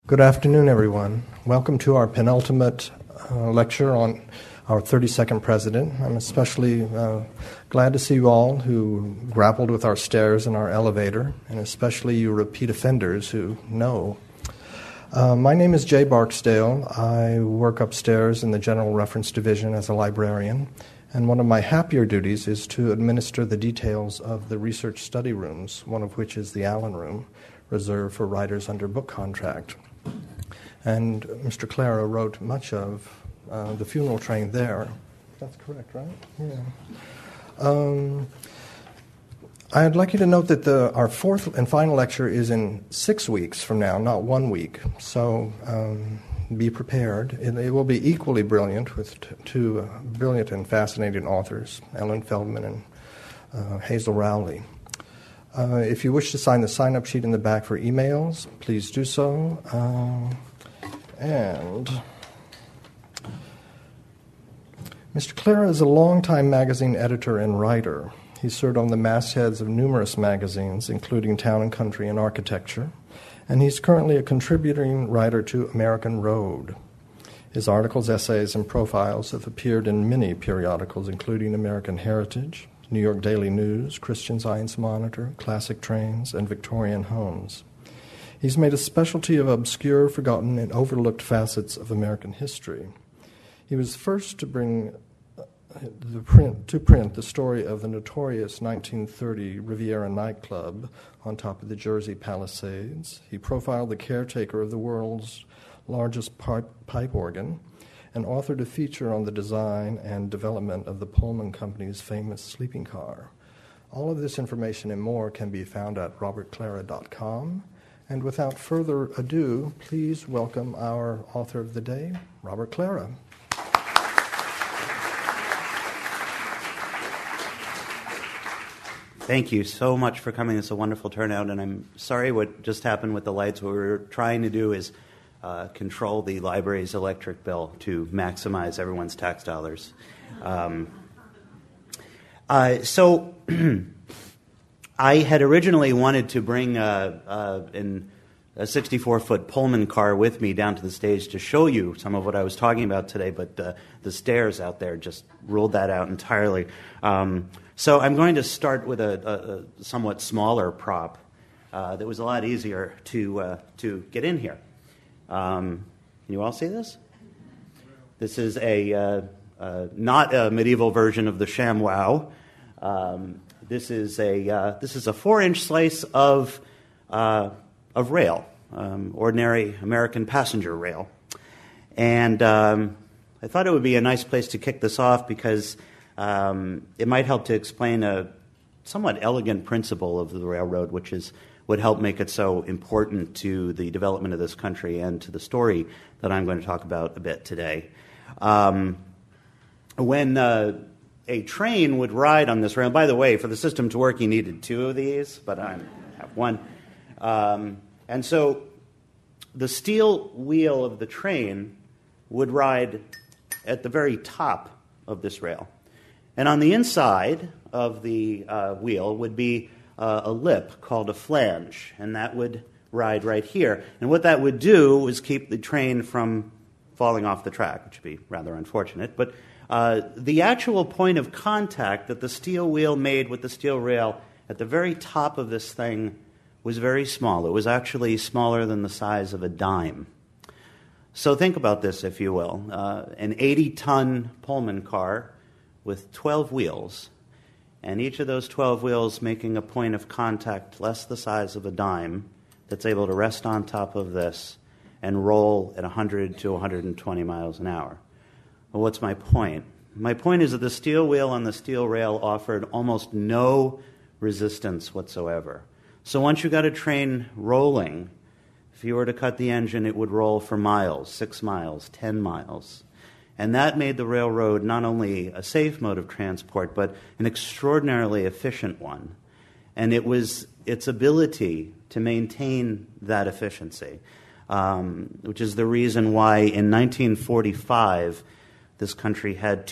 Good afternoon, everyone. Welcome to our penultimate lecture on our 32nd president. I'm especially glad to see you all who grappled with our stairs and our elevator, and especially you repeat offenders who know. My name is Jay Barksdale. I work upstairs in the General Reference Division as a librarian, and one of my happier duties is to administer the details of the research study rooms, one of which is the Allen Room, reserved for writers under book contract. And Mr. Clara wrote much of The Funeral Train there. That's correct, right? Yeah. I'd like you to note that our fourth and final lecture is in 6 weeks from now, not 1 week. So be prepared. It will be equally brilliant with two brilliant and fascinating authors, Ellen Feldman and Hazel Rowley. If you wish to sign the sign-up sheet in the back for emails, please do so. And Mr. Clara is a longtime magazine editor and writer. He served on the mastheads of numerous magazines, including Town and Country and Architecture, and he's currently a contributing writer to American Road. His articles, essays, and profiles have appeared in many periodicals, including American Heritage, New York Daily News, Christian Science Monitor, Classic Trains, and Victorian Homes. He's made a specialty of obscure, forgotten, and overlooked facets of American history. He was first to bring to print the story of the notorious 1930 Riviera nightclub on top of the Jersey Palisades. He profiled the caretaker of the world's largest pipe organ and authored a feature on the design and development of the Pullman Company's famous sleeping car. All of this information and more can be found at robertclara.com. And without further ado, please welcome our author of the day, Robert Clara. Thank you so much for coming. It's a wonderful turnout, and I'm sorry what just happened with the lights. What we're trying to do is control the library's electric bill to maximize everyone's tax dollars. So I had originally wanted to bring a 64-foot Pullman car with me down to the stage to show you some of what I was talking about today, but the stairs out there just ruled that out entirely. So I'm going to start with a somewhat smaller prop that was a lot easier to get in here. Can you all see this? This is not a medieval version of the ShamWow. This is a 4-inch slice of rail, ordinary American passenger rail, and I thought it would be a nice place to kick this off because it might help to explain a somewhat elegant principle of the railroad, which would help make it so important to the development of this country and to the story that I'm going to talk about a bit today. When a train would ride on this rail, by the way, for the system to work, you needed 2 of these, but I have 1. And so the steel wheel of the train would ride at the very top of this rail. And on the inside of the wheel would be a lip called a flange, and that would ride right here. And what that would do was keep the train from falling off the track, which would be rather unfortunate. But the actual point of contact that the steel wheel made with the steel rail at the very top of this thing was very small. It was actually smaller than the size of a dime. So think about this, if you will. An 80-ton Pullman car with 12 wheels, and each of those 12 wheels making a point of contact less the size of a dime that's able to rest on top of this and roll at 100 to 120 miles an hour. Well, what's my point? My point is that the steel wheel on the steel rail offered almost no resistance whatsoever. So once you got a train rolling, if you were to cut the engine, it would roll for miles, 6 miles, 10 miles. And that made the railroad not only a safe mode of transport, but an extraordinarily efficient one. And it was its ability to maintain that efficiency, which is the reason why in 1945, this country had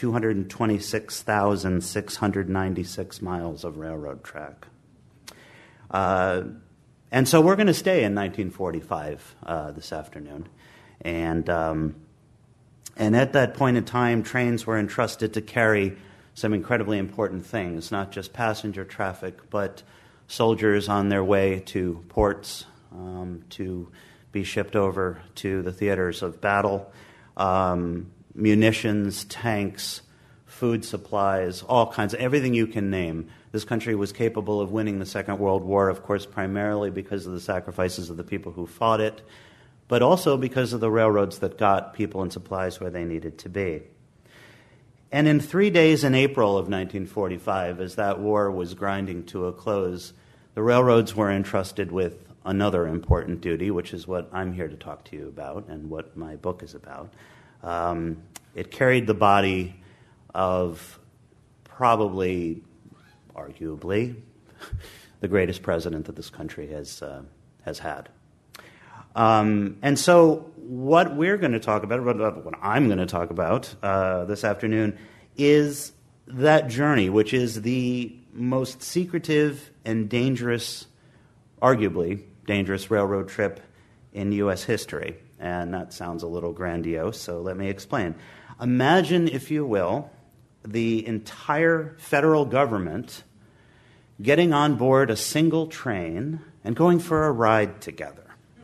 226,696 miles of railroad track. And so we're going to stay in 1945 this afternoon. And at that point in time, trains were entrusted to carry some incredibly important things, not just passenger traffic, but soldiers on their way to ports to be shipped over to the theaters of battle, munitions, tanks, food supplies, all kinds of everything you can name. This country was capable of winning the Second World War, of course, primarily because of the sacrifices of the people who fought it, but also because of the railroads that got people and supplies where they needed to be. And in 3 days in April of 1945, as that war was grinding to a close, the railroads were entrusted with another important duty, which is what I'm here to talk to you about and what my book is about. It carried the body of probably, arguably, the greatest president that this country has had. And so what we're going to talk about, what I'm going to talk about this afternoon, is that journey, which is the most secretive and dangerous, arguably dangerous railroad trip in U.S. history. And that sounds a little grandiose, so let me explain. Imagine, if you will, the entire federal government getting on board a single train and going for a ride together.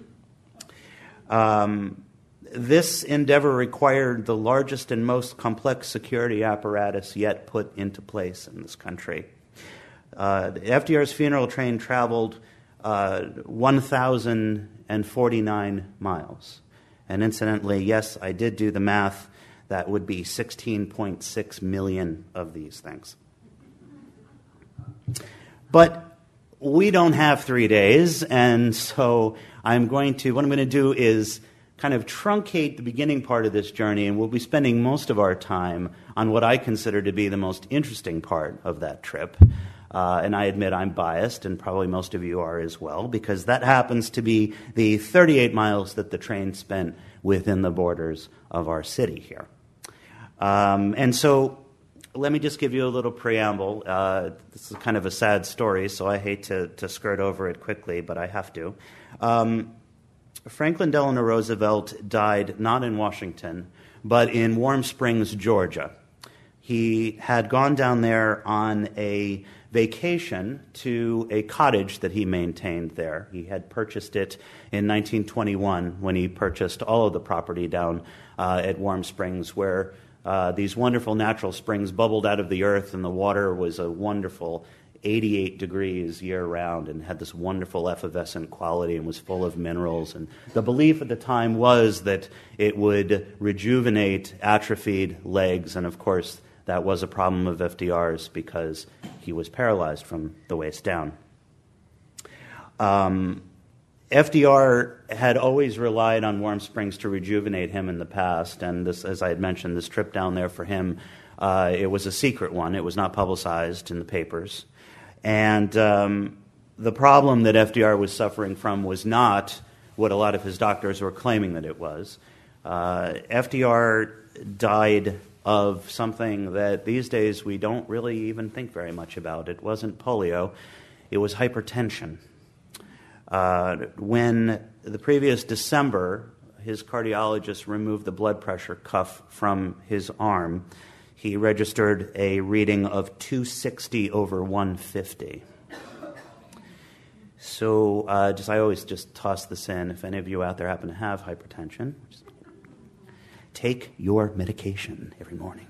This endeavor required the largest and most complex security apparatus yet put into place in this country. FDR's funeral train traveled 1,049 miles. And incidentally, yes, I did do the math. That would be 16.6 million of these things. But we don't have 3 days, and so what I'm going to do is kind of truncate the beginning part of this journey, and we'll be spending most of our time on what I consider to be the most interesting part of that trip. And I admit I'm biased, and probably most of you are as well, because that happens to be the 38 miles that the train spent within the borders of our city here. And so let me just give you a little preamble. This is kind of a sad story, so I hate to skirt over it quickly, but I have to. Franklin Delano Roosevelt died not in Washington, but in Warm Springs, Georgia. He had gone down there on a vacation to a cottage that he maintained there. He had purchased it in 1921 when he purchased all of the property down at Warm Springs, where these wonderful natural springs bubbled out of the earth, and the water was a wonderful 88 degrees year-round and had this wonderful effervescent quality and was full of minerals. And the belief at the time was that it would rejuvenate atrophied legs, and of course that was a problem of FDR's because he was paralyzed from the waist down. FDR had always relied on Warm Springs to rejuvenate him in the past, and this, as I had mentioned, this trip down there for him, it was a secret one. It was not publicized in the papers. And the problem that FDR was suffering from was not what a lot of his doctors were claiming that it was. FDR died of something that these days we don't really even think very much about. It wasn't polio. It was hypertension. When the previous December, his cardiologist removed the blood pressure cuff from his arm, he registered a reading of 260 over 150. So I always just toss this in. If any of you out there happen to have hypertension, just take your medication every morning.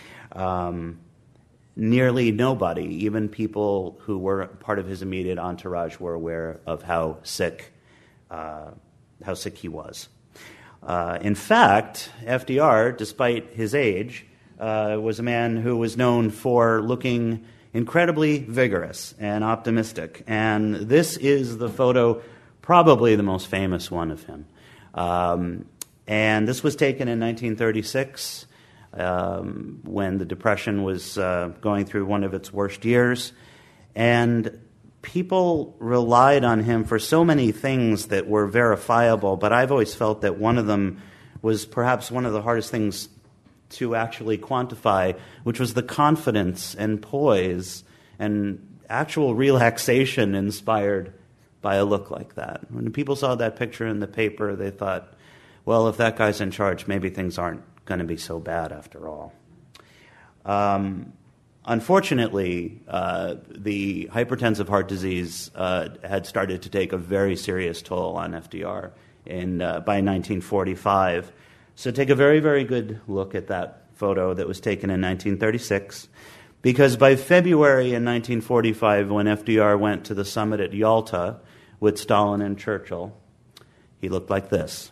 Nearly nobody, even people who were part of his immediate entourage, were aware of how sick he was. In fact, FDR, despite his age, was a man who was known for looking incredibly vigorous and optimistic. And this is the photo, probably the most famous one of him. And this was taken in 1936. When the Depression was going through one of its worst years. And people relied on him for so many things that were verifiable, but I've always felt that one of them was perhaps one of the hardest things to actually quantify, which was the confidence and poise and actual relaxation inspired by a look like that. When people saw that picture in the paper, they thought, well, if that guy's in charge, maybe things aren't going to be so bad after all. Unfortunately, the hypertensive heart disease had started to take a very serious toll on FDR by 1945. So take a very, very good look at that photo that was taken in 1936, because by February in 1945, when FDR went to the summit at Yalta with Stalin and Churchill, he looked like this.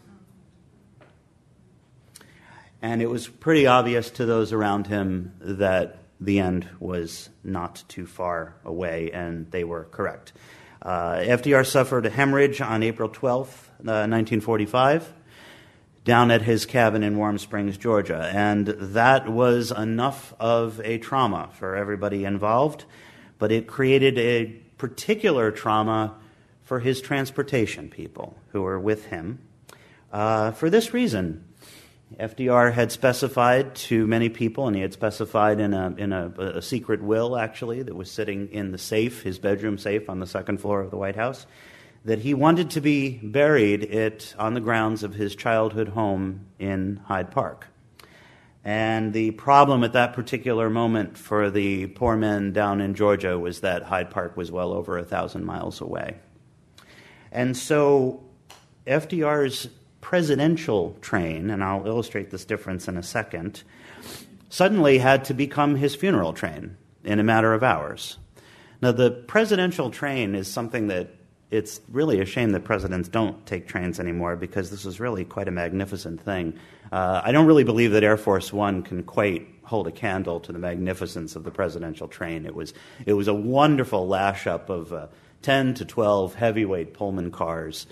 And it was pretty obvious to those around him that the end was not too far away, and they were correct. FDR suffered a hemorrhage on April 12th, 1945, down at his cabin in Warm Springs, Georgia. And that was enough of a trauma for everybody involved, but it created a particular trauma for his transportation people who were with him. For this reason, FDR had specified to many people, and he had specified in a secret will, actually, that was sitting in the safe, his bedroom safe on the second floor of the White House, that he wanted to be buried on the grounds of his childhood home in Hyde Park. And the problem at that particular moment for the poor men down in Georgia was that Hyde Park was well over 1,000 miles away. And so FDR's presidential train, and I'll illustrate this difference in a second, suddenly had to become his funeral train in a matter of hours. Now, the presidential train is something that it's really a shame that presidents don't take trains anymore, because this is really quite a magnificent thing. I don't really believe that Air Force One can quite hold a candle to the magnificence of the presidential train. It was a wonderful lash-up of 10 to 12 heavyweight Pullman cars.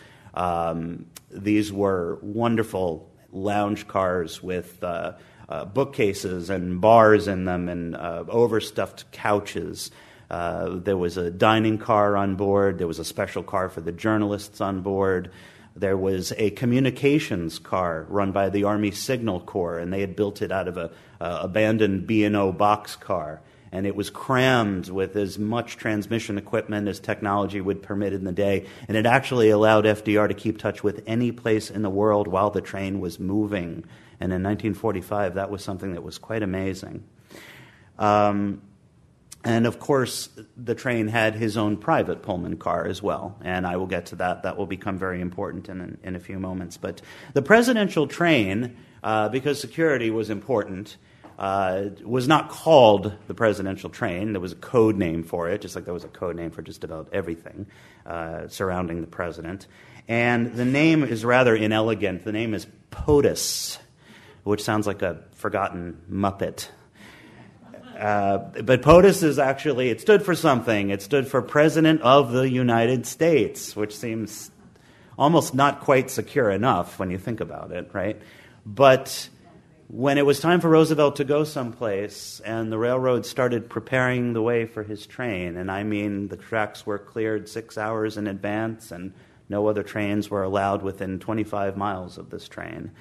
These were wonderful lounge cars with bookcases and bars in them and overstuffed couches. There was a dining car on board. There was a special car for the journalists on board. There was a communications car run by the Army Signal Corps, and they had built it out of a abandoned B&O boxcar. And it was crammed with as much transmission equipment as technology would permit in the day. And it actually allowed FDR to keep touch with any place in the world while the train was moving. And in 1945, that was something that was quite amazing. And of course, the train had his own private Pullman car as well. And I will get to that. That will become very important in a few moments. But the presidential train, because security was important, was not called the presidential train. There was a code name for it, just like there was a code name for just about everything surrounding the president. And the name is rather inelegant. The name is POTUS, which sounds like a forgotten Muppet. But POTUS is actually, it stood for something. It stood for President of the United States, which seems almost not quite secure enough when you think about it, right? But when it was time for Roosevelt to go someplace and the railroad started preparing the way for his train, and I mean the tracks were cleared 6 hours in advance and no other trains were allowed within 25 miles of this train,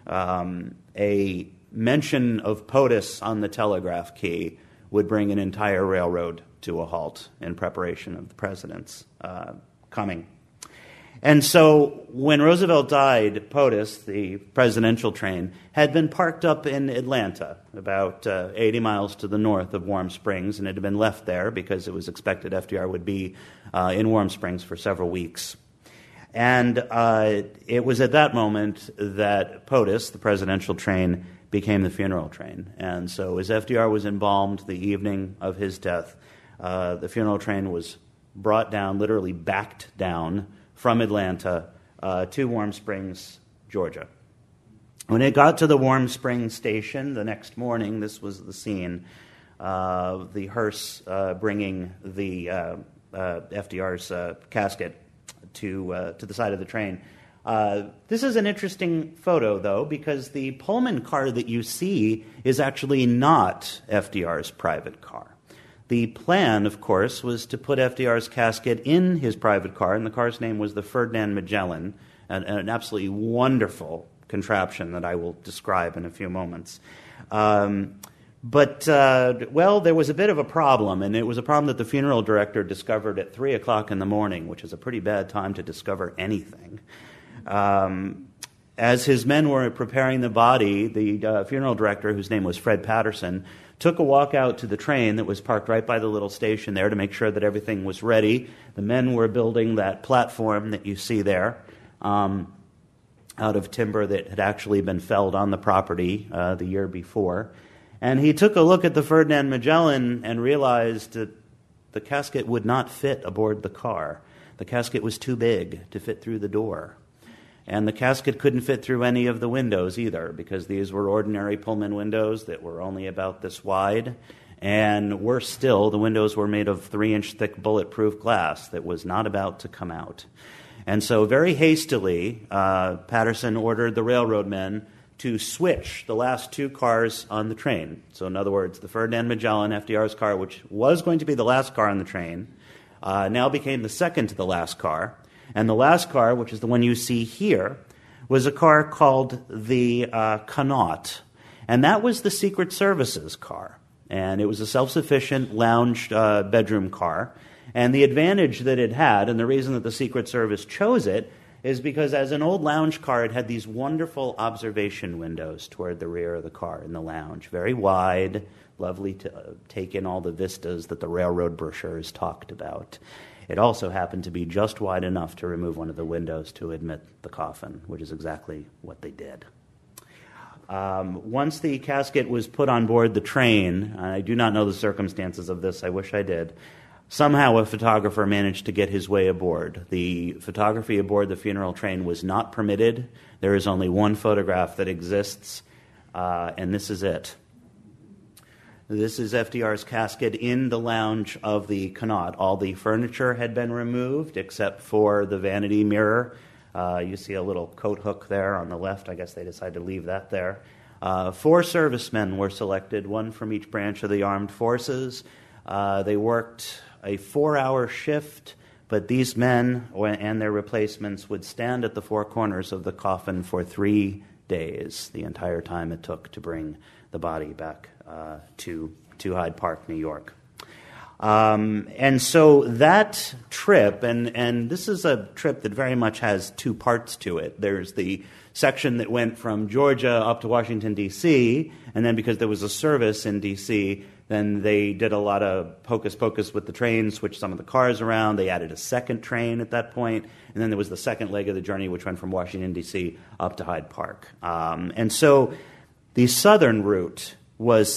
a mention of POTUS on the telegraph key would bring an entire railroad to a halt in preparation of the president's coming. And so when Roosevelt died, POTUS, the presidential train, had been parked up in Atlanta, about 80 miles to the north of Warm Springs, and it had been left there because it was expected FDR would be in Warm Springs for several weeks. And it was at that moment that POTUS, the presidential train, became the funeral train. And so as FDR was embalmed the evening of his death, the funeral train was brought down, literally backed down from Atlanta to Warm Springs, Georgia. When it got to the Warm Springs station the next morning, this was the scene, the hearse bringing the FDR's casket to the side of the train. This is an interesting photo, though, because the Pullman car that you see is actually not FDR's private car. The plan, of course, was to put FDR's casket in his private car, and the car's name was the Ferdinand Magellan, an absolutely wonderful contraption that I will describe in a few moments. But, there was a bit of a problem, and it was a problem that the funeral director discovered at 3 o'clock in the morning, which is a pretty bad time to discover anything. As his men were preparing the body, the funeral director, whose name was Fred Patterson, took a walk out to the train that was parked right by the little station there to make sure that everything was ready. The men were building that platform that you see there out of timber that had actually been felled on the property the year before. And he took a look at the Ferdinand Magellan and realized that the casket would not fit aboard the car. The casket was too big to fit through the door. And the casket couldn't fit through any of the windows either, because these were ordinary Pullman windows that were only about this wide. And worse still, the windows were made of 3-inch thick bulletproof glass that was not about to come out. And so very hastily, Patterson ordered the railroad men to switch the last 2 cars on the train. So in other words, the Ferdinand Magellan, FDR's car, which was going to be the last car on the train, now became the second to the last car. And the last car, which is the one you see here, was a car called the Connaught. And that was the Secret Service's car. And it was a self-sufficient lounge bedroom car. And the advantage that it had, and the reason that the Secret Service chose it, is because as an old lounge car, it had these wonderful observation windows toward the rear of the car in the lounge. Very wide, lovely to take in all the vistas that the railroad brochures talked about. It also happened to be just wide enough to remove one of the windows to admit the coffin, which is exactly what they did. Once the casket was put on board the train, I do not know the circumstances of this, I wish I did, somehow a photographer managed to get his way aboard. The photography aboard the funeral train was not permitted. There is only one photograph that exists, and this is it. This is FDR's casket in the lounge of the Connaught. All the furniture had been removed except for the vanity mirror. You see a little coat hook there on the left. I guess they decided to leave that there. 4 servicemen were selected, one from each branch of the armed forces. They worked a 4-hour shift, but these men and their replacements would stand at the 4 corners of the coffin for 3 days, the entire time it took to bring the body back to Hyde Park, New York. And so that trip, and this is a trip that very much has 2 parts to it. There's the section that went from Georgia up to Washington, D.C., and then because there was a service in D.C., then they did a lot of hocus-pocus with the train, switched some of the cars around. They added a second train at that point, and then there was the second leg of the journey, which went from Washington, D.C. up to Hyde Park. And so the southern route was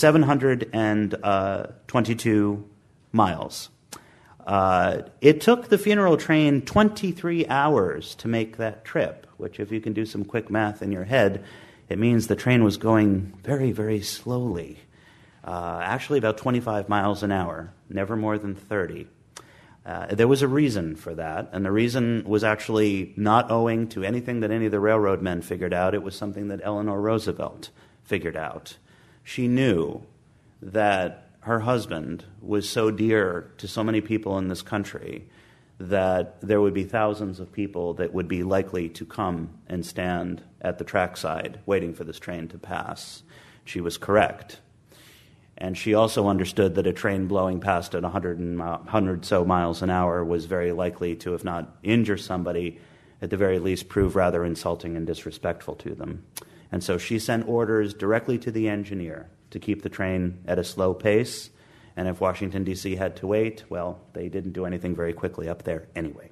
722 miles. It took the funeral train 23 hours to make that trip, which if you can do some quick math in your head, it means the train was going very, very slowly. Actually about 25 miles an hour, never more than 30. There was a reason for that, and the reason was actually not owing to anything that any of the railroad men figured out. It was something that Eleanor Roosevelt figured out. She knew that her husband was so dear to so many people in this country that there would be thousands of people that would be likely to come and stand at the trackside waiting for this train to pass. She was correct. And she also understood that a train blowing past at 100 so miles an hour was very likely to, if not injure somebody, at the very least prove rather insulting and disrespectful to them. And so she sent orders directly to the engineer to keep the train at a slow pace. And if Washington, D.C. had to wait, well, they didn't do anything very quickly up there anyway.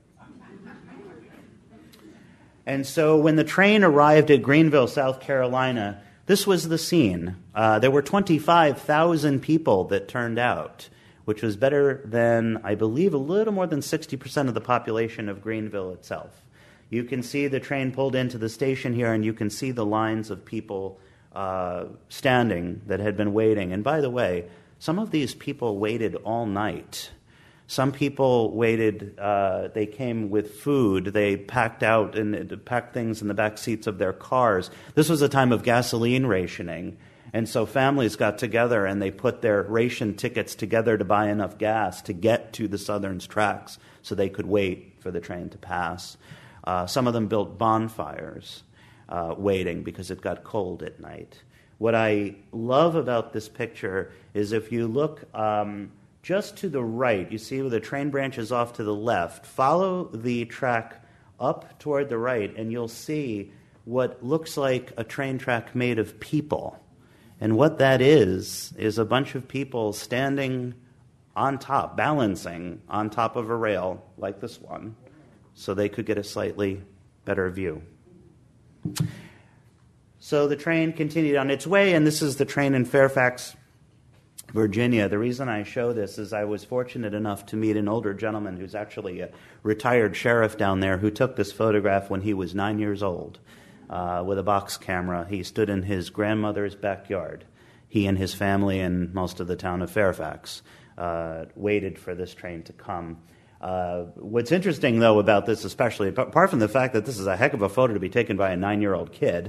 And so when the train arrived at Greenville, South Carolina, this was the scene. There were 25,000 people that turned out, which was better than, I believe, a little more than 60% of the population of Greenville itself. You can see the train pulled into the station here, and you can see the lines of people standing that had been waiting. And by the way, some of these people waited all night. Some people waited, they came with food, they packed things in the back seats of their cars. This was a time of gasoline rationing, and so families got together and they put their ration tickets together to buy enough gas to get to the Southern's tracks so they could wait for the train to pass. Some of them built bonfires. waiting because it got cold at night. What I love about this picture is if you look just to the right, you see where the train branches off to the left, follow the track up toward the right, and you'll see what looks like a train track made of people. And what that is a bunch of people standing on top, balancing on top of a rail like this one, so they could get a slightly better view. So the train continued on its way, and this is the train in Fairfax, Virginia. The reason I show this is I was fortunate enough to meet an older gentleman who's actually a retired sheriff down there who took this photograph when he was 9 years old with a box camera. He stood in his grandmother's backyard. He and his family and most of the town of Fairfax waited for this train to come. What's interesting, though, about this especially, apart from the fact that this is a heck of a photo to be taken by a 9-year-old kid,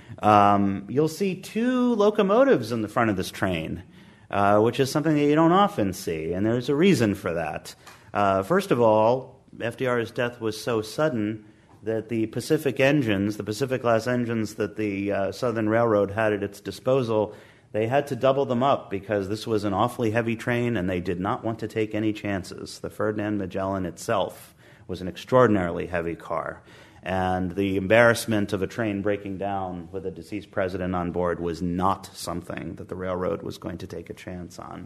you'll see 2 locomotives in the front of this train, which is something that you don't often see, and there's a reason for that. First of all, FDR's death was so sudden that the Pacific engines, the Pacific-class engines that the Southern Railroad had at its disposal, they had to double them up because this was an awfully heavy train and they did not want to take any chances. The Ferdinand Magellan itself was an extraordinarily heavy car. And the embarrassment of a train breaking down with a deceased president on board was not something that the railroad was going to take a chance on.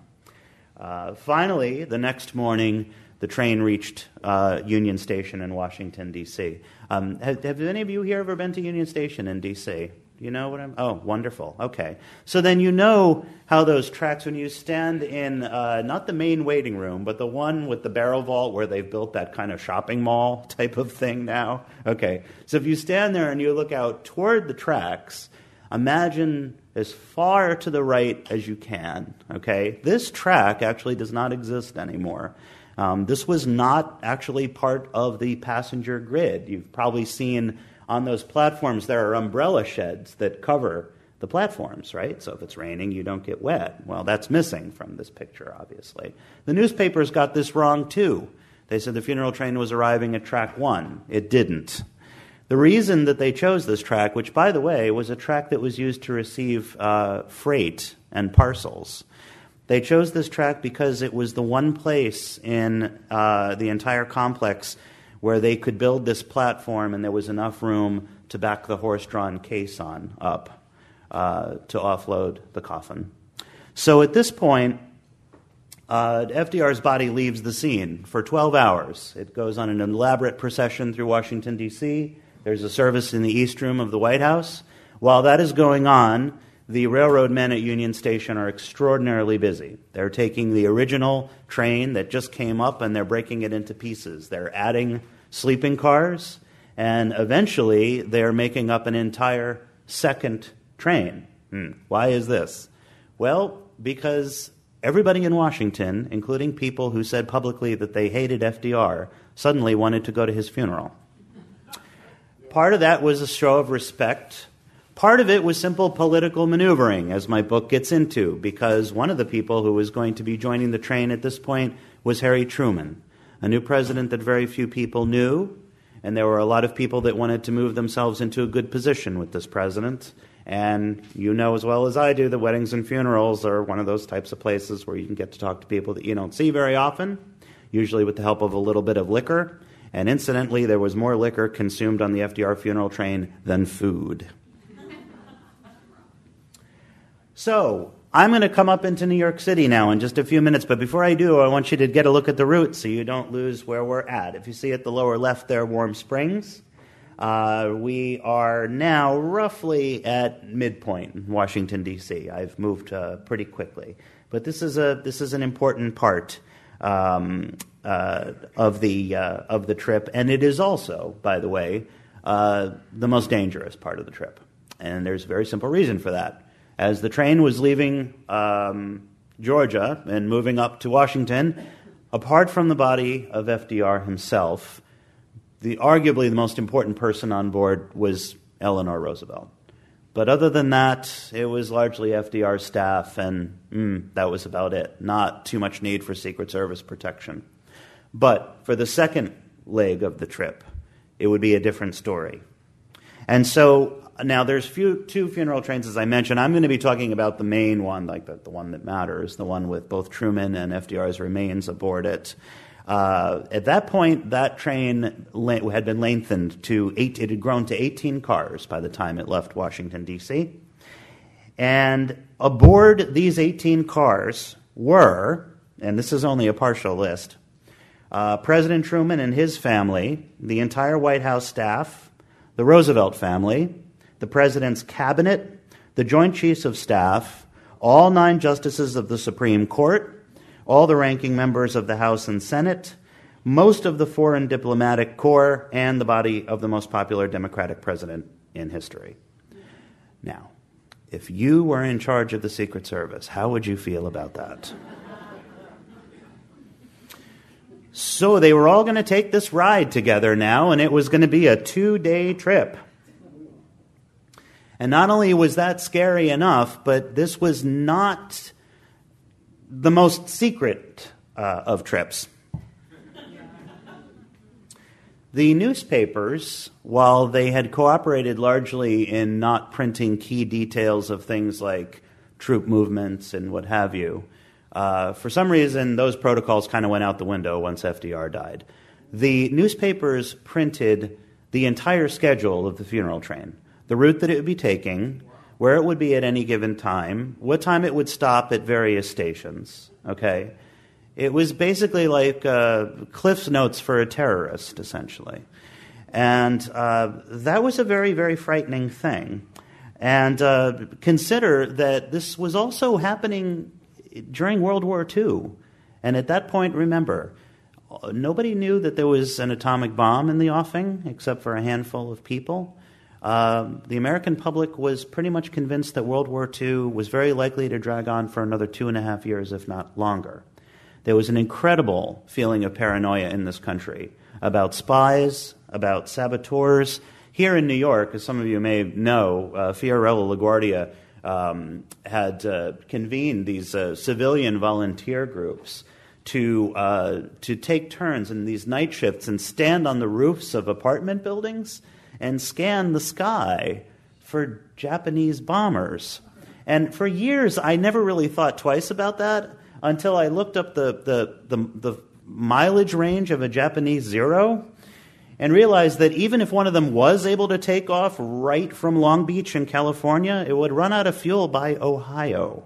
Finally, the next morning, the train reached Union Station in Washington, D.C. Have any of you here ever been to Union Station in D.C.? You know what I'm... Oh, wonderful. Okay. So then you know how those tracks, when you stand in not the main waiting room, but the one with the barrel vault where they've built that kind of shopping mall type of thing now. Okay. So if you stand there and you look out toward the tracks, imagine as far to the right as you can. Okay. This track actually does not exist anymore. This was not actually part of the passenger grid. You've probably seen on those platforms there are umbrella sheds that cover the platforms, right? So if it's raining, you don't get wet. Well, that's missing from this picture, obviously. The newspapers got this wrong, too. They said the funeral train was arriving at track 1. It didn't. The reason that they chose this track, which, by the way, was a track that was used to receive freight and parcels, they chose this track because it was the one place in the entire complex where they could build this platform and there was enough room to back the horse-drawn caisson up to offload the coffin. So at this point, FDR's body leaves the scene for 12 hours. It goes on an elaborate procession through Washington, D.C. There's a service in the East Room of the White House. While that is going on, the railroad men at Union Station are extraordinarily busy. They're taking the original train that just came up and they're breaking it into pieces. They're adding sleeping cars, and eventually they're making up an entire second train. Why is this? Well, because everybody in Washington, including people who said publicly that they hated FDR, suddenly wanted to go to his funeral. Part of that was a show of respect. Part of it was simple political maneuvering, as my book gets into, because one of the people who was going to be joining the train at this point was Harry Truman, a new president that very few people knew, and there were a lot of people that wanted to move themselves into a good position with this president. And you know as well as I do that weddings and funerals are one of those types of places where you can get to talk to people that you don't see very often, usually with the help of a little bit of liquor. And incidentally, there was more liquor consumed on the FDR funeral train than food. So, I'm going to come up into New York City now in just a few minutes, but before I do, I want you to get a look at the route so you don't lose where we're at. If you see at the lower left there, Warm Springs, we are now roughly at midpoint in Washington, D.C. I've moved pretty quickly. But this is an important part of the trip, and it is also, by the way, the most dangerous part of the trip. And there's a very simple reason for that. As the train was leaving Georgia and moving up to Washington, apart from the body of FDR himself, arguably the most important person on board was Eleanor Roosevelt. But other than that, it was largely FDR's staff, and that was about it. Not too much need for Secret Service protection. But for the second leg of the trip, it would be a different story. And so now there's two funeral trains, as I mentioned. I'm going to be talking about the main one, like the one that matters, the one with both Truman and FDR's remains aboard it. At that point, that train had been lengthened to it had grown to 18 cars by the time it left Washington, D.C. And aboard these 18 cars were, and this is only a partial list, President Truman and his family, the entire White House staff, the Roosevelt family, the President's cabinet, the Joint Chiefs of Staff, all 9 justices of the Supreme Court, all the ranking members of the House and Senate, most of the foreign diplomatic corps, and the body of the most popular Democratic president in history. Now, if you were in charge of the Secret Service, how would you feel about that? So they were all going to take this ride together now, and it was going to be a 2-day trip. And not only was that scary enough, but this was not the most secret of trips. The newspapers, while they had cooperated largely in not printing key details of things like troop movements and what have you, for some reason those protocols kind of went out the window once FDR died. The newspapers printed the entire schedule of the funeral train, the route that it would be taking, where it would be at any given time, what time it would stop at various stations, okay? It was basically like Cliff's Notes for a terrorist, essentially. And that was a very, very frightening thing. And consider that this was also happening during World War II. And at that point, remember, nobody knew that there was an atomic bomb in the offing, except for a handful of people. The American public was pretty much convinced that World War II was very likely to drag on for another 2.5 years, if not longer. There was an incredible feeling of paranoia in this country about spies, about saboteurs. Here in New York, as some of you may know, Fiorello LaGuardia had convened these civilian volunteer groups to take turns in these night shifts and stand on the roofs of apartment buildings and scan the sky for Japanese bombers. And for years, I never really thought twice about that until I looked up the mileage range of a Japanese Zero and realized that even if one of them was able to take off right from Long Beach in California, it would run out of fuel by Ohio.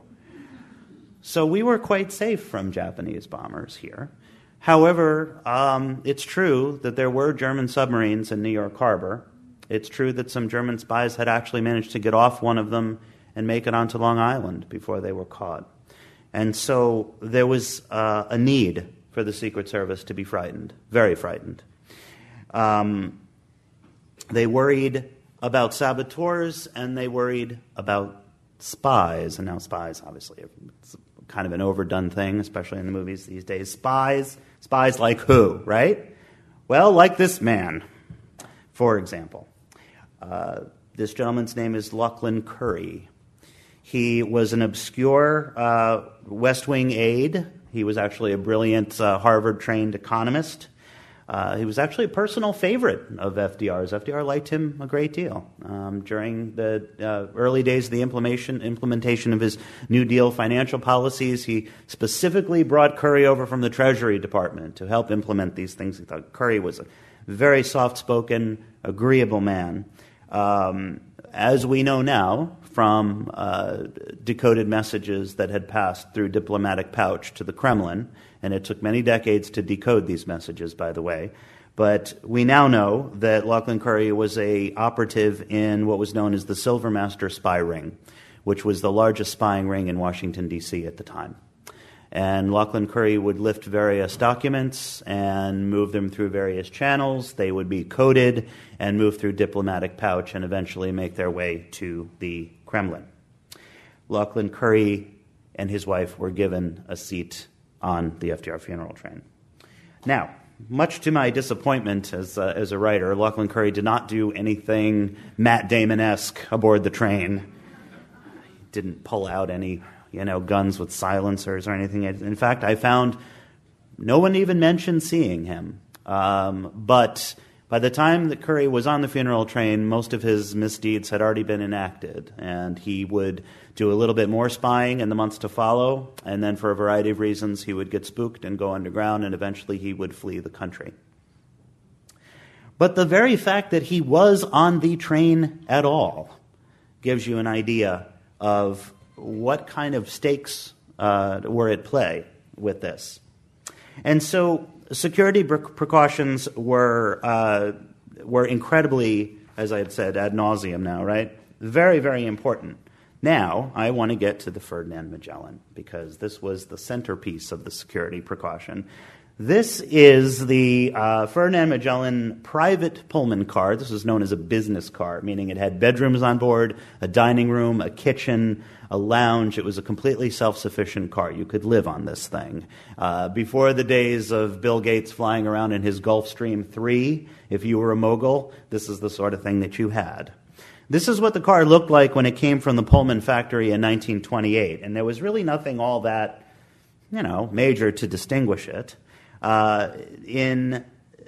So we were quite safe from Japanese bombers here. However, it's true that there were German submarines in New York Harbor. It's true that some German spies had actually managed to get off one of them and make it onto Long Island before they were caught. And so there was a need for the Secret Service to be frightened, very frightened. They worried about saboteurs, and they worried about spies. And now spies, obviously, it's kind of an overdone thing, especially in the movies these days. Spies like who, right? Well, like this man, for example. This gentleman's name is Lachlan Curry. He was an obscure West Wing aide. He was actually a brilliant Harvard-trained economist. He was actually a personal favorite of FDR's. FDR liked him a great deal. During the early days of the implementation of his New Deal financial policies, he specifically brought Curry over from the Treasury Department to help implement these things. He thought Curry was a very soft-spoken, agreeable man. As we know now from decoded messages that had passed through diplomatic pouch to the Kremlin, and it took many decades to decode these messages, by the way, but we now know that Lachlan Curry was an operative in what was known as the Silver Master spy ring, which was the largest spying ring in Washington, D.C. at the time. And Lachlan Curry would lift various documents and move them through various channels. They would be coded and move through diplomatic pouch and eventually make their way to the Kremlin. Lachlan Curry and his wife were given a seat on the FDR funeral train. Now, much to my disappointment as a writer, Lachlan Curry did not do anything Matt Damon-esque aboard the train. He didn't pull out any guns with silencers or anything. In fact, I found no one even mentioned seeing him. But By the time that Curry was on the funeral train, most of his misdeeds had already been enacted, and he would do a little bit more spying in the months to follow, and then for a variety of reasons he would get spooked and go underground, and eventually he would flee the country. But the very fact that he was on the train at all gives you an idea of what kind of stakes were at play with this. And so security precautions were incredibly, as I had said, ad nauseum now, right? Very, very important. Now, I want to get to the Ferdinand Magellan, because this was the centerpiece of the security precaution. This is the Ferdinand Magellan private Pullman car. This was known as a business car, meaning it had bedrooms on board, a dining room, a kitchen, a lounge. It was a completely self-sufficient car. You could live on this thing. Before the days of Bill Gates flying around in his Gulfstream 3, if you were a mogul, this is the sort of thing that you had. This is what the car looked like when it came from the Pullman factory in 1928, and there was really nothing all that, major to distinguish it. In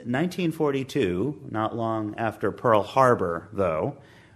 1942, not long after Pearl Harbor, though,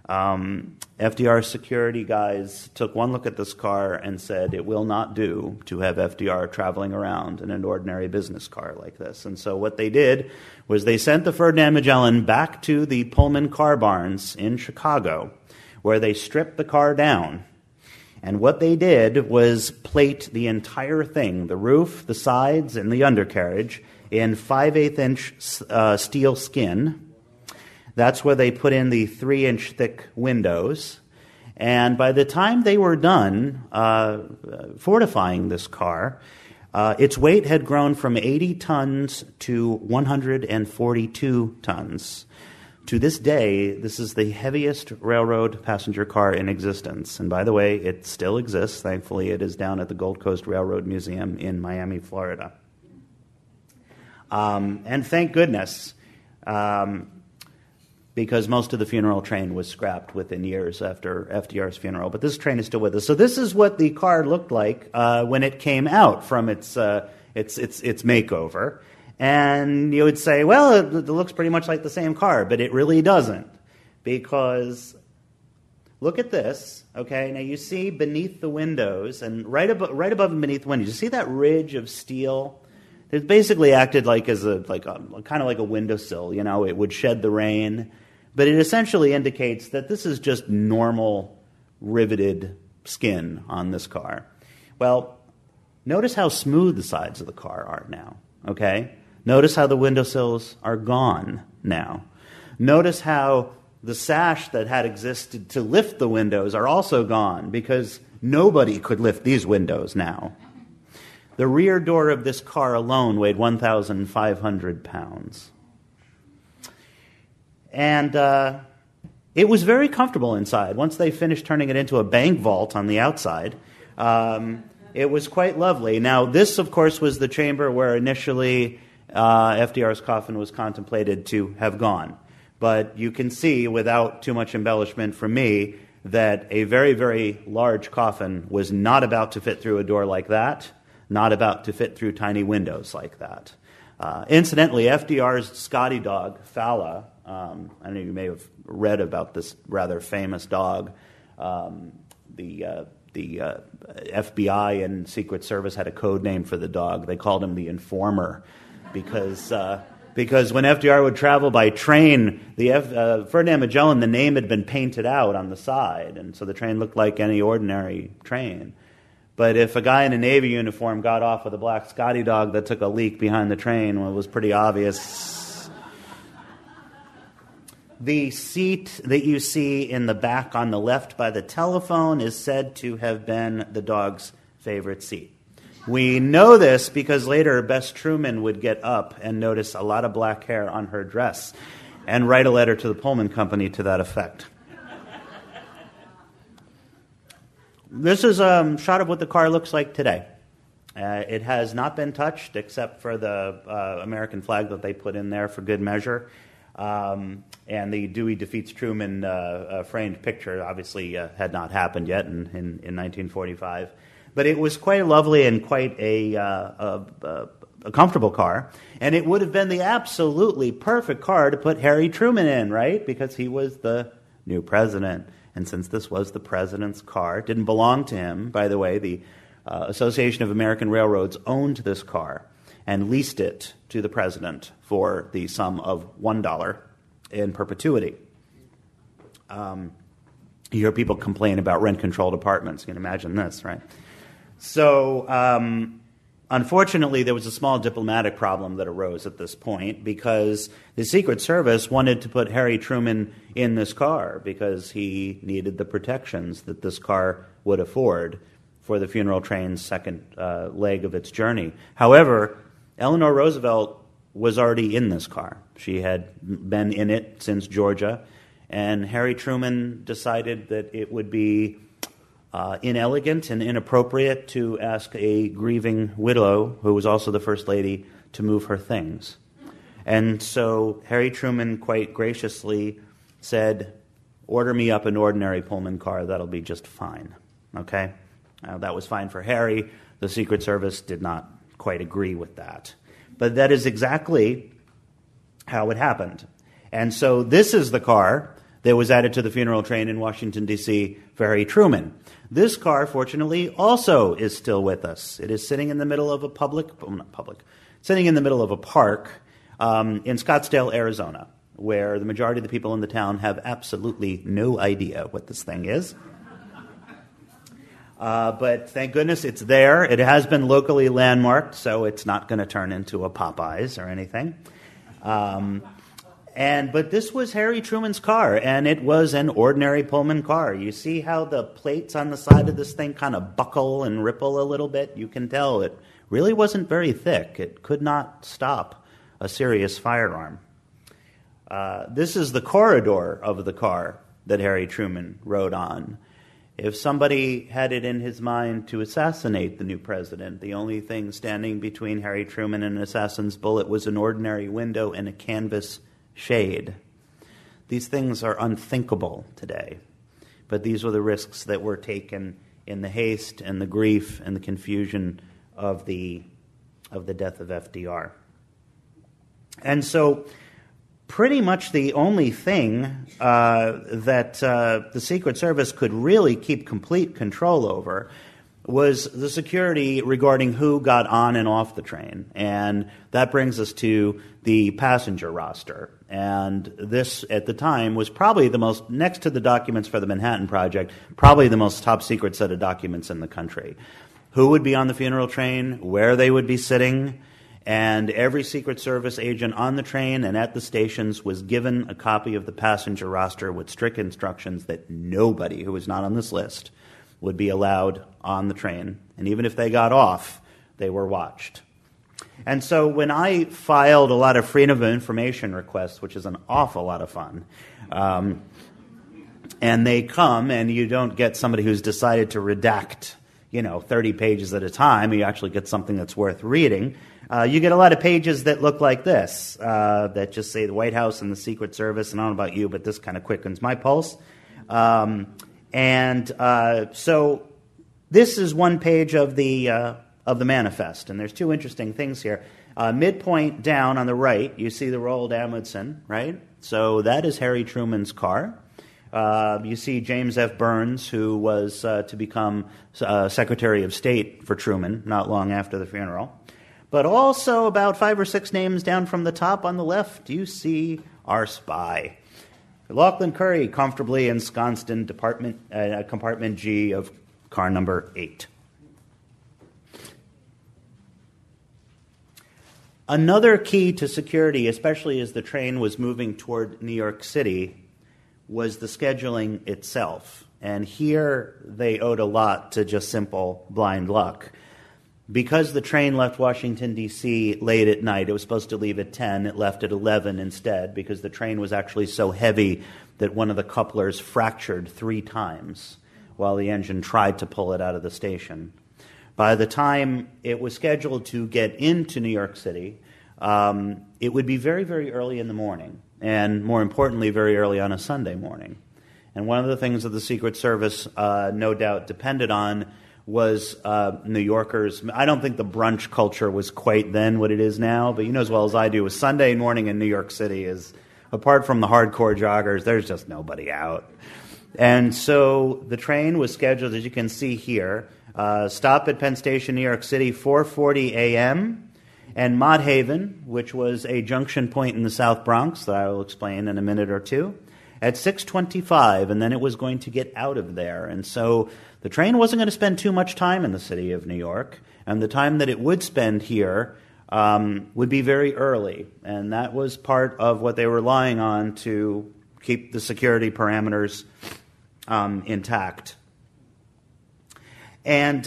FDR's security guys took one look at this car and said it will not do to have FDR traveling around in an ordinary business car like this. And so what they did was they sent the Ferdinand Magellan back to the Pullman car barns in Chicago, where they stripped the car down. And what they did was plate the entire thing, the roof, the sides, and the undercarriage, in 5/8-inch steel skin. That's where they put in the 3-inch thick windows. And by the time they were done fortifying this car, its weight had grown from 80 tons to 142 tons. To this day, this is the heaviest railroad passenger car in existence. And by the way, it still exists. Thankfully, it is down at the Gold Coast Railroad Museum in Miami, Florida. And thank goodness, because most of the funeral train was scrapped within years after FDR's funeral. But this train is still with us. So this is what the car looked like when it came out from its makeover. And you would say, well, it looks pretty much like the same car, but it really doesn't. Because look at this, okay? Now you see beneath the windows, and right above and beneath the windows, you see that ridge of steel? It basically acted like kind of like a windowsill, it would shed the rain. But it essentially indicates that this is just normal riveted skin on this car. Well, notice how smooth the sides of the car are now, okay? Notice how the windowsills are gone now. Notice how the sash that had existed to lift the windows are also gone, because nobody could lift these windows now. The rear door of this car alone weighed 1,500 pounds. And it was very comfortable inside. Once they finished turning it into a bank vault on the outside, it was quite lovely. Now, this, of course, was the chamber where initially FDR's coffin was contemplated to have gone. But you can see, without too much embellishment from me, that a very, very large coffin was not about to fit through a door like that, not about to fit through tiny windows like that. Incidentally, FDR's Scotty dog, Fala, I know you may have read about this rather famous dog. The FBI and Secret Service had a code name for the dog. They called him the Informer, because when FDR would travel by train, the Ferdinand Magellan, the name had been painted out on the side, and so the train looked like any ordinary train. But if a guy in a Navy uniform got off with a black Scotty dog that took a leak behind the train, well, it was pretty obvious. The seat that you see in the back on the left by the telephone is said to have been the dog's favorite seat. We know this because later Bess Truman would get up and notice a lot of black hair on her dress and write a letter to the Pullman Company to that effect. This is a shot of what the car looks like today. It has not been touched except for the American flag that they put in there for good measure. And the Dewey defeats Truman framed picture obviously had not happened yet in 1945. But it was quite lovely and quite a a comfortable car, and it would have been the absolutely perfect car to put Harry Truman in, right? Because he was the new president. And since this was the president's car, it didn't belong to him, by the way, the Association of American Railroads owned this car and leased it to the president for the sum of $1 in perpetuity. You hear people complain about rent-controlled apartments. You can imagine this, right? So, unfortunately, there was a small diplomatic problem that arose at this point because the Secret Service wanted to put Harry Truman in this car because he needed the protections that this car would afford for the funeral train's second leg of its journey. However, Eleanor Roosevelt was already in this car. She had been in it since Georgia, and Harry Truman decided that it would be inelegant and inappropriate to ask a grieving widow, who was also the First Lady, to move her things. And so Harry Truman quite graciously said, "Order me up an ordinary Pullman car, that'll be just fine." Okay? That was fine for Harry. The Secret Service did not quite agree with that. But that is exactly how it happened. And so this is the car that was added to the funeral train in Washington, D.C. for Harry Truman. This car, fortunately, also is still with us. It is sitting in the middle of a sitting in the middle of a park in Scottsdale, Arizona, where the majority of the people in the town have absolutely no idea what this thing is. But thank goodness it's there. It has been locally landmarked, so it's not going to turn into a Popeyes or anything. But this was Harry Truman's car, and it was an ordinary Pullman car. You see how the plates on the side of this thing kind of buckle and ripple a little bit? You can tell it really wasn't very thick. It could not stop a serious firearm. This is the corridor of the car that Harry Truman rode on. If somebody had it in his mind to assassinate the new president, the only thing standing between Harry Truman and an assassin's bullet was an ordinary window and a canvas shade. These things are unthinkable today, but these were the risks that were taken in the haste and the grief and the confusion of the death of FDR. And so pretty much the only thing that the Secret Service could really keep complete control over was the security regarding who got on and off the train. And that brings us to the passenger roster. And this, at the time, was probably the most, next to the documents for the Manhattan Project, probably the most top secret set of documents in the country. Who would be on the funeral train, where they would be sitting, and every Secret Service agent on the train and at the stations was given a copy of the passenger roster with strict instructions that nobody who was not on this list would be allowed on the train. And even if they got off, they were watched. And so when I filed a lot of Freedom of Information requests, which is an awful lot of fun, and they come and you don't get somebody who's decided to redact, 30 pages at a time, you actually get something that's worth reading. You get a lot of pages that look like this, that just say the White House and the Secret Service, and I don't know about you, but this kind of quickens my pulse. So this is one page of the manifest, and there's two interesting things here. Midpoint down on the right, you see the Roald Amundsen, right? So that is Harry Truman's car. You see James F. Burns, who was to become Secretary of State for Truman not long after the funeral. But also about 5 or 6 names down from the top on the left, you see our spy. Lachlan Curry, comfortably ensconced in compartment G of car number 8. Another key to security, especially as the train was moving toward New York City, was the scheduling itself. And here they owed a lot to just simple blind luck. Because the train left Washington, D.C. late at night, it was supposed to leave at 10, it left at 11 instead, because the train was actually so heavy that one of the couplers fractured 3 times while the engine tried to pull it out of the station. By the time it was scheduled to get into New York City, it would be very, very early in the morning, and more importantly, very early on a Sunday morning. And one of the things that the Secret Service no doubt depended on was New Yorkers. I don't think the brunch culture was quite then what it is now, but you know as well as I do, a Sunday morning in New York City is, apart from the hardcore joggers, there's just nobody out. And so the train was scheduled, as you can see here, stop at Penn Station, New York City, 4:40 a.m., and Mott Haven, which was a junction point in the South Bronx that I will explain in a minute or two, at 6:25, and then it was going to get out of there. And so the train wasn't going to spend too much time in the city of New York, and the time that it would spend here would be very early. And that was part of what they were relying on to keep the security parameters intact. And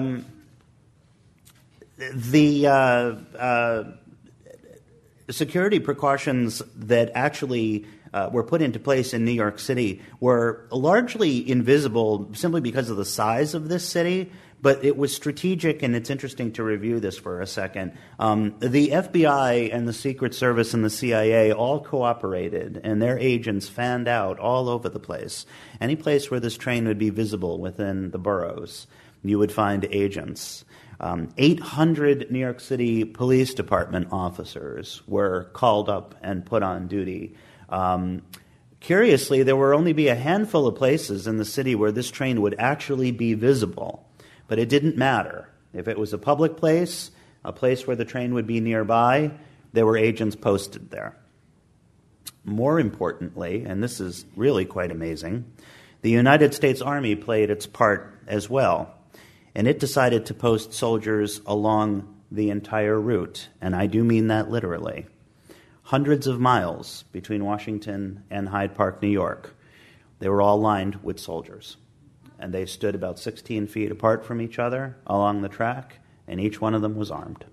the security precautions that actually were put into place in New York City were largely invisible simply because of the size of this city, but it was strategic, and it's interesting to review this for a second. The FBI and the Secret Service and the CIA all cooperated, and their agents fanned out all over the place. Any place where this train would be visible within the boroughs, you would find agents. 800 New York City Police Department officers were called up and put on duty. Curiously, there would only be a handful of places in the city where this train would actually be visible, but it didn't matter. If it was a public place, a place where the train would be nearby, there were agents posted there. More importantly, and this is really quite amazing, the United States Army played its part as well, and it decided to post soldiers along the entire route, and I do mean that literally. Hundreds of miles between Washington and Hyde Park, New York. They were all lined with soldiers. And they stood about 16 feet apart from each other along the track, and each one of them was armed.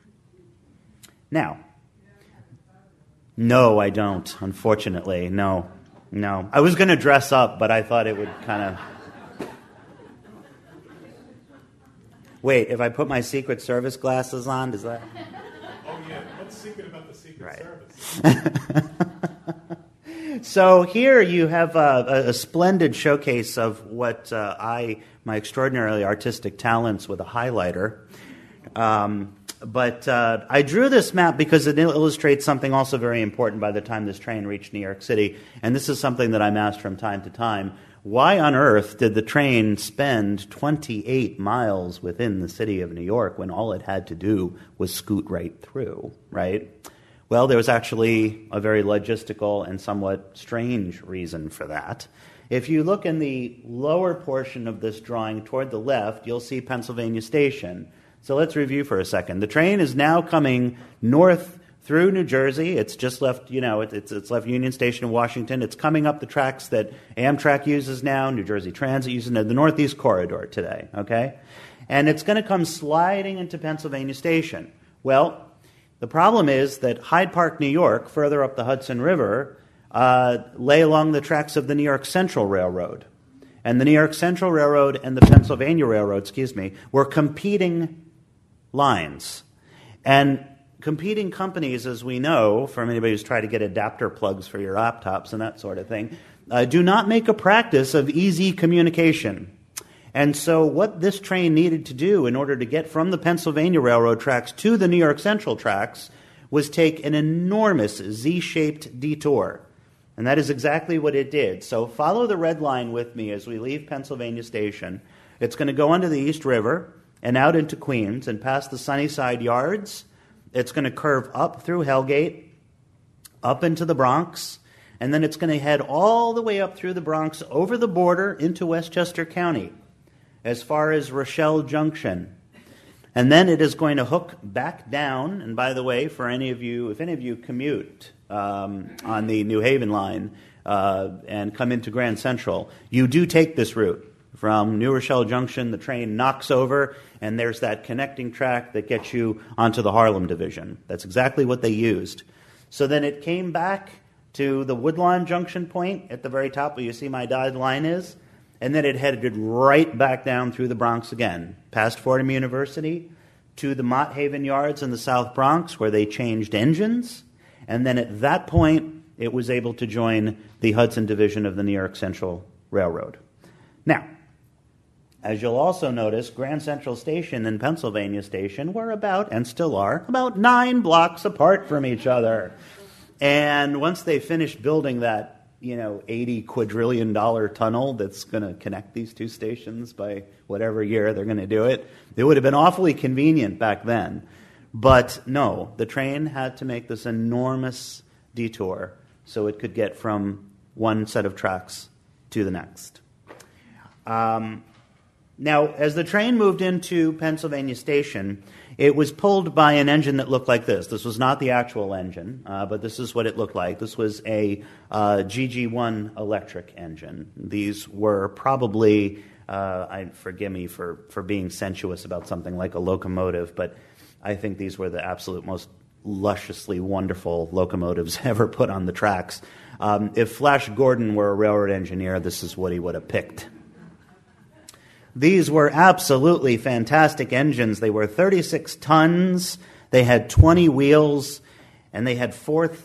Now, no, I don't, unfortunately. No. I was going to dress up, but I thought it would kind of... Wait, if I put my Secret Service glasses on, does that... Oh, yeah. What's secret about the Secret Service? So here you have a splendid showcase of what my extraordinarily artistic talents with a highlighter. But I drew this map because it illustrates something also very important by the time this train reached New York City. And this is something that I'm asked from time to time. Why on earth did the train spend 28 miles within the city of New York when all it had to do was scoot right through, right? Well, there was actually a very logistical and somewhat strange reason for that. If you look in the lower portion of this drawing toward the left, you'll see Pennsylvania Station. So let's review for a second. The train is now coming north through New Jersey. It's just left, it's left Union Station in Washington. It's coming up the tracks that Amtrak uses now, New Jersey Transit uses, the Northeast Corridor today, okay? And it's going to come sliding into Pennsylvania Station. Well, the problem is that Hyde Park, New York, further up the Hudson River, lay along the tracks of the New York Central Railroad. And the New York Central Railroad and the Pennsylvania Railroad, were competing lines. And competing companies, as we know, from anybody who's tried to get adapter plugs for your laptops and that sort of thing, do not make a practice of easy communication. And so what this train needed to do in order to get from the Pennsylvania Railroad tracks to the New York Central tracks was take an enormous Z-shaped detour. And that is exactly what it did. So follow the red line with me as we leave Pennsylvania Station. It's going to go under the East River and out into Queens and past the Sunnyside Yards. It's going to curve up through Hellgate, up into the Bronx, and then it's going to head all the way up through the Bronx over the border into Westchester County, as far as Rochelle Junction. And then it is going to hook back down. And by the way, for any of you, if any of you commute on the New Haven line and come into Grand Central, you do take this route. From New Rochelle Junction, the train knocks over, and there's that connecting track that gets you onto the Harlem Division. That's exactly what they used. So then it came back to the Woodlawn Junction point at the very top where you see my dotted line is, and then it headed right back down through the Bronx again, past Fordham University, to the Mott Haven Yards in the South Bronx, where they changed engines. And then at that point, it was able to join the Hudson Division of the New York Central Railroad. Now, As you'll also notice, Grand Central Station and Pennsylvania Station were about, and still are, about 9 blocks apart from each other. And once they finished building that, $80 quadrillion tunnel that's going to connect these two stations by whatever year they're going to do it, it would have been awfully convenient back then. But no, the train had to make this enormous detour so it could get from one set of tracks to the next. Now, as the train moved into Pennsylvania Station, it was pulled by an engine that looked like this. This was not the actual engine, but this is what it looked like. This was a GG1 electric engine. These were probably, forgive me for being sensuous about something like a locomotive, but I think these were the absolute most lusciously wonderful locomotives ever put on the tracks. If Flash Gordon were a railroad engineer, this is what he would have picked. These were absolutely fantastic engines. They were 36 tons, they had 20 wheels, and they had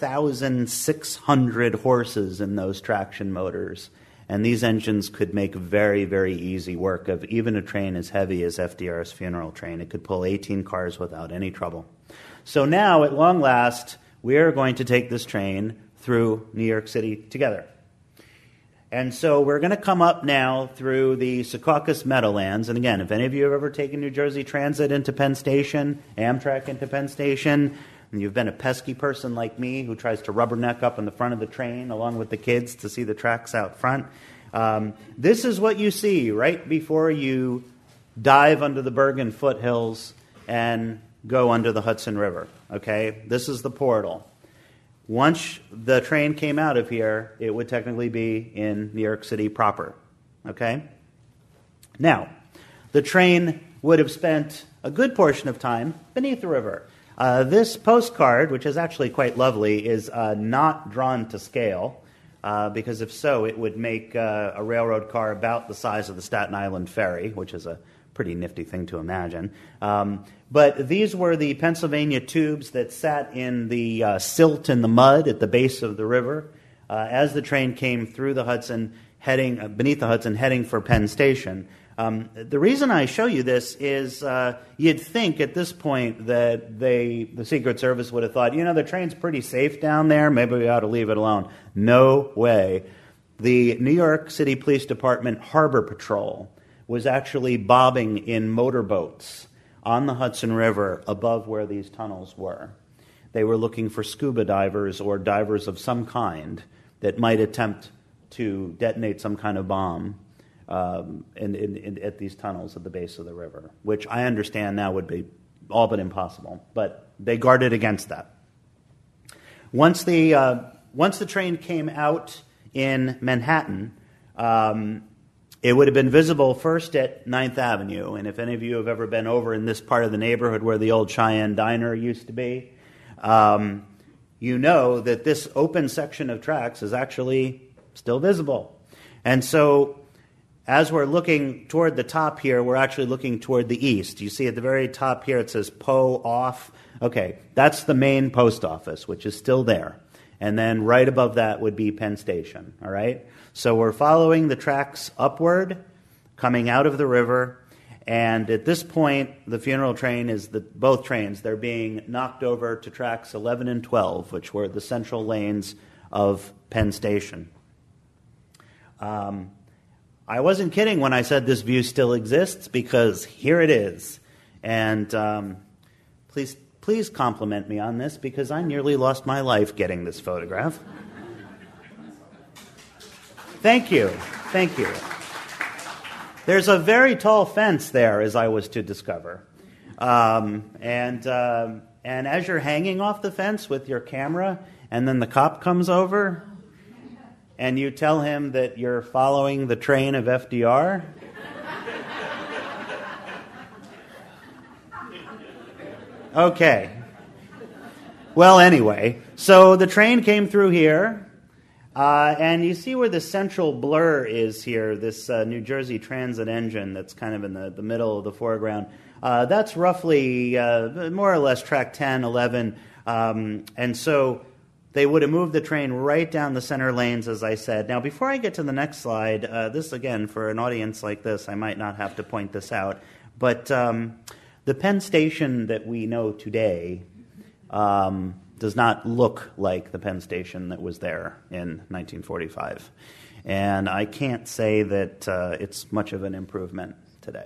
4,600 horses in those traction motors. And these engines could make very, very easy work of even a train as heavy as FDR's funeral train. It could pull 18 cars without any trouble. So now, at long last, we are going to take this train through New York City together. And so we're going to come up now through the Secaucus Meadowlands. And again, if any of you have ever taken New Jersey Transit into Penn Station, Amtrak into Penn Station, and you've been a pesky person like me who tries to rubberneck up in the front of the train along with the kids to see the tracks out front, this is what you see right before you dive under the Bergen foothills and go under the Hudson River. Okay, this is the portal. Once the train came out of here, it would technically be in New York City proper. Okay? Now, the train would have spent a good portion of time beneath the river. This postcard, which is actually quite lovely, is not drawn to scale, because if so, it would make a railroad car about the size of the Staten Island Ferry, which is a pretty nifty thing to imagine. But these were the Pennsylvania tubes that sat in the silt and the mud at the base of the river as the train came through the Hudson, beneath the Hudson, heading for Penn Station. The reason I show you this is you'd think at this point that the Secret Service would have thought, the train's pretty safe down there, maybe we ought to leave it alone. No way. The New York City Police Department Harbor Patrol was actually bobbing in motorboats on the Hudson River above where these tunnels were. They were looking for scuba divers or divers of some kind that might attempt to detonate some kind of bomb at these tunnels at the base of the river, which I understand now would be all but impossible, but they guarded against that. Once the train came out in Manhattan, it would have been visible first at 9th Avenue, and if any of you have ever been over in this part of the neighborhood where the old Cheyenne Diner used to be, you know that this open section of tracks is actually still visible. And so as we're looking toward the top here, we're actually looking toward the east. You see at the very top here it says Poe off. Okay, that's the main post office, which is still there. And then right above that would be Penn Station, all right? So we're following the tracks upward, coming out of the river, and at this point, the funeral train is both trains. They're being knocked over to tracks 11 and 12, which were the central lanes of Penn Station. I wasn't kidding when I said this view still exists, because here it is. And please compliment me on this, because I nearly lost my life getting this photograph. Thank you. Thank you. There's a very tall fence there, as I was to discover. And as you're hanging off the fence with your camera, and then the cop comes over, and you tell him that you're following the train of FDR, okay. Well, anyway, so the train came through here. And you see where the central blur is here, this New Jersey Transit engine that's kind of in the middle of the foreground. That's roughly more or less track 10, 11. And so they would have moved the train right down the center lanes, as I said. Now, before I get to the next slide, this, again, for an audience like this, I might not have to point this out, but the Penn Station that we know today does not look like the Penn Station that was there in 1945. And I can't say that it's much of an improvement today.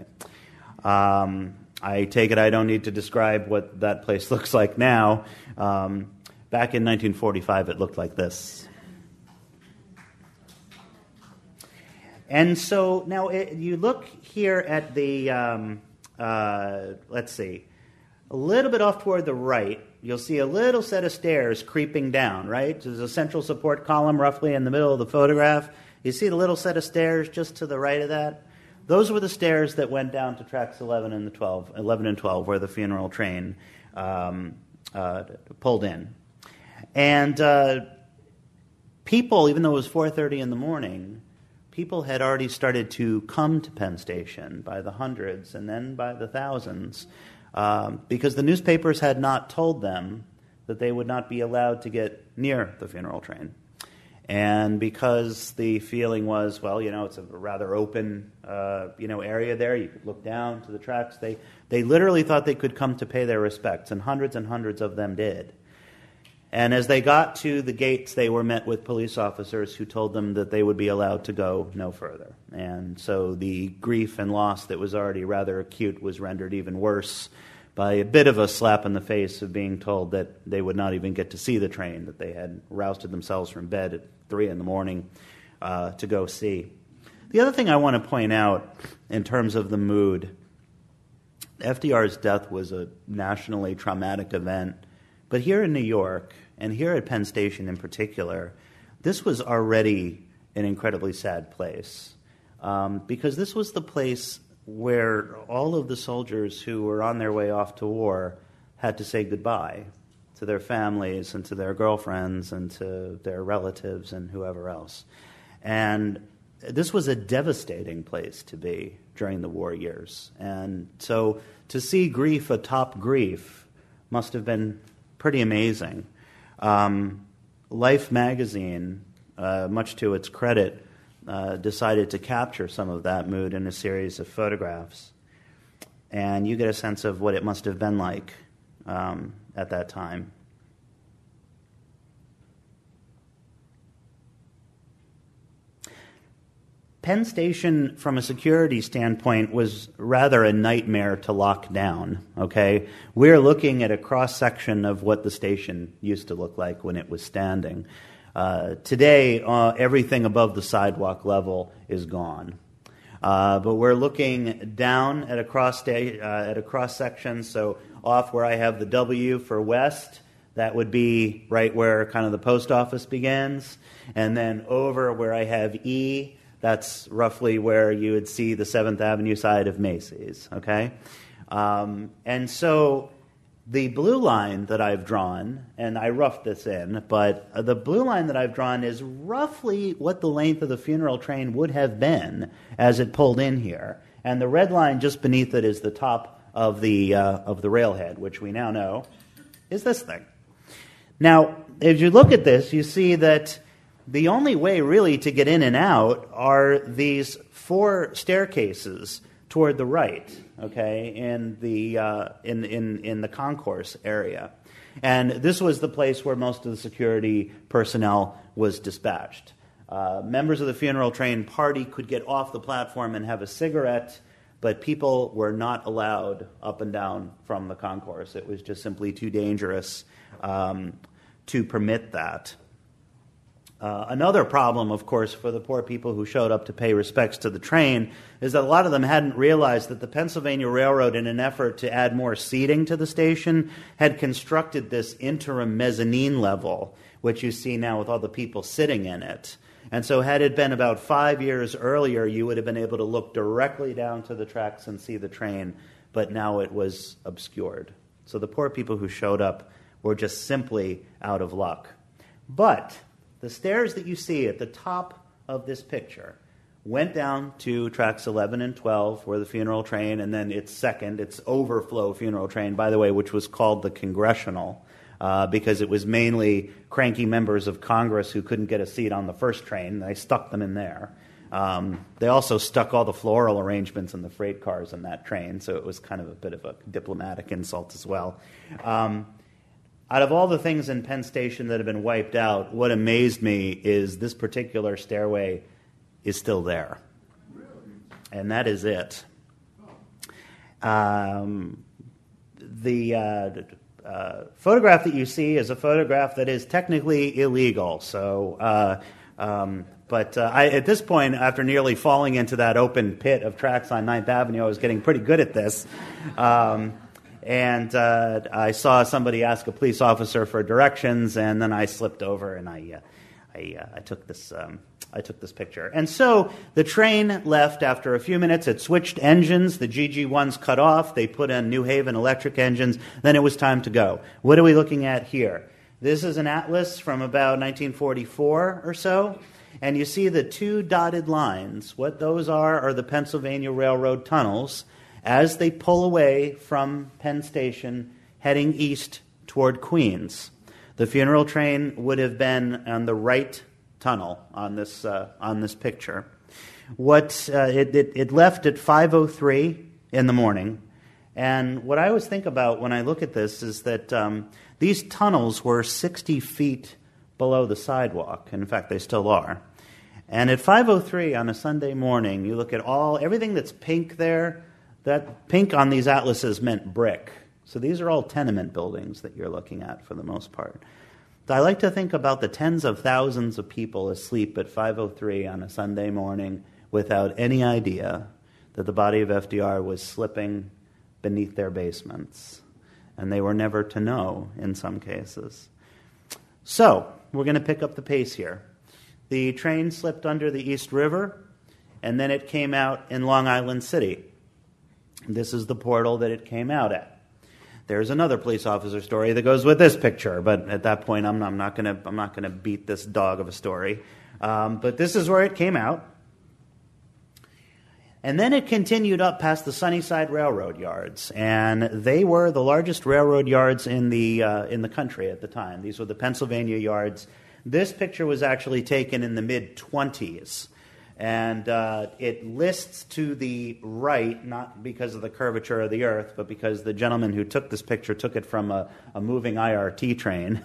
I take it I don't need to describe what that place looks like now. Back in 1945, it looked like this. And so now you look here at the, let's see, a little bit off toward the right, you'll see a little set of stairs creeping down, right? There's a central support column roughly in the middle of the photograph. You see the little set of stairs just to the right of that? Those were the stairs that went down to tracks 11 and 12, where the funeral train pulled in. And people, even though it was 4:30 in the morning, people had already started to come to Penn Station by the hundreds and then by the thousands because the newspapers had not told them that they would not be allowed to get near the funeral train. And because the feeling was, well, it's a rather open, area there. You could look down to the tracks. They literally thought they could come to pay their respects, and hundreds of them did. And as they got to the gates, they were met with police officers who told them that they would be allowed to go no further. And so the grief and loss that was already rather acute was rendered even worse by a bit of a slap in the face of being told that they would not even get to see the train that they had rousted themselves from bed at 3 in the morning to go see. The other thing I want to point out in terms of the mood, FDR's death was a nationally traumatic event. But here in New York, and here at Penn Station in particular, this was already an incredibly sad place. Because this was the place where all of the soldiers who were on their way off to war had to say goodbye to their families and to their girlfriends and to their relatives and whoever else. And this was a devastating place to be during the war years. And so to see grief atop grief must have been pretty amazing. Life magazine, much to its credit, decided to capture some of that mood in a series of photographs. And you get a sense of what it must have been like at that time. Penn Station, from a security standpoint, was rather a nightmare to lock down, okay? We're looking at a cross-section of what the station used to look like when it was standing. Today, everything above the sidewalk level is gone. But we're looking down at a cross-section, so off where I have the W for west, that would be right where kind of the post office begins, and then over where I have E, that's roughly where you would see the 7th Avenue side of Macy's, okay? And so the blue line that I've drawn, and I roughed this in, but the blue line that I've drawn is roughly what the length of the funeral train would have been as it pulled in here. And the red line just beneath it is the top of the railhead, which we now know is this thing. Now, as you look at this, you see that the only way really to get in and out are these 4 staircases toward the right, okay, in the concourse area. And this was the place where most of the security personnel was dispatched. Members of the funeral train party could get off the platform and have a cigarette, but people were not allowed up and down from the concourse. It was just simply too dangerous to permit that. Another problem, of course, for the poor people who showed up to pay respects to the train is that a lot of them hadn't realized that the Pennsylvania Railroad, in an effort to add more seating to the station, had constructed this interim mezzanine level, which you see now with all the people sitting in it. And so had it been about 5 years earlier, you would have been able to look directly down to the tracks and see the train, but now it was obscured. So the poor people who showed up were just simply out of luck. But the stairs that you see at the top of this picture went down to tracks 11 and 12, where the funeral train, and then its overflow funeral train, by the way, which was called the Congressional, because it was mainly cranky members of Congress who couldn't get a seat on the first train. They stuck them in there. They also stuck all the floral arrangements in the freight cars in that train, so it was kind of a bit of a diplomatic insult as well. Out of all the things in Penn Station that have been wiped out, what amazed me is this particular stairway is still there. And that is it. The photograph that you see is a photograph that is technically illegal. So, but at this point, after nearly falling into that open pit of tracks on 9th Avenue, I was getting pretty good at this. And I saw somebody ask a police officer for directions, and then I slipped over and I took this picture. And so the train left after a few minutes. It switched engines. The GG1s cut off. They put in New Haven electric engines. Then it was time to go. What are we looking at here? This is an atlas from about 1944 or so. And you see the two dotted lines. What those are the Pennsylvania Railroad tunnels as they pull away from Penn Station, heading east toward Queens. The funeral train would have been on the right tunnel on this picture. It left at 5:03 in the morning, and what I always think about when I look at this is that these tunnels were 60 feet below the sidewalk. In fact, they still are. And at 5:03 on a Sunday morning, you look at everything that's pink there. That pink on these atlases meant brick. So these are all tenement buildings that you're looking at for the most part. I like to think about the tens of thousands of people asleep at 5:03 on a Sunday morning without any idea that the body of FDR was slipping beneath their basements. And they were never to know in some cases. So we're going to pick up the pace here. The train slipped under the East River, and then it came out in Long Island City. This is the portal that it came out at. There's another police officer story that goes with this picture, but at that point, I'm not going to beat this dog of a story. But this is where it came out, and then it continued up past the Sunnyside Railroad yards, and they were the largest railroad yards in the country at the time. These were the Pennsylvania yards. This picture was actually taken in the mid-20s. And it lists to the right, not because of the curvature of the earth, but because the gentleman who took this picture took it from a moving IRT train,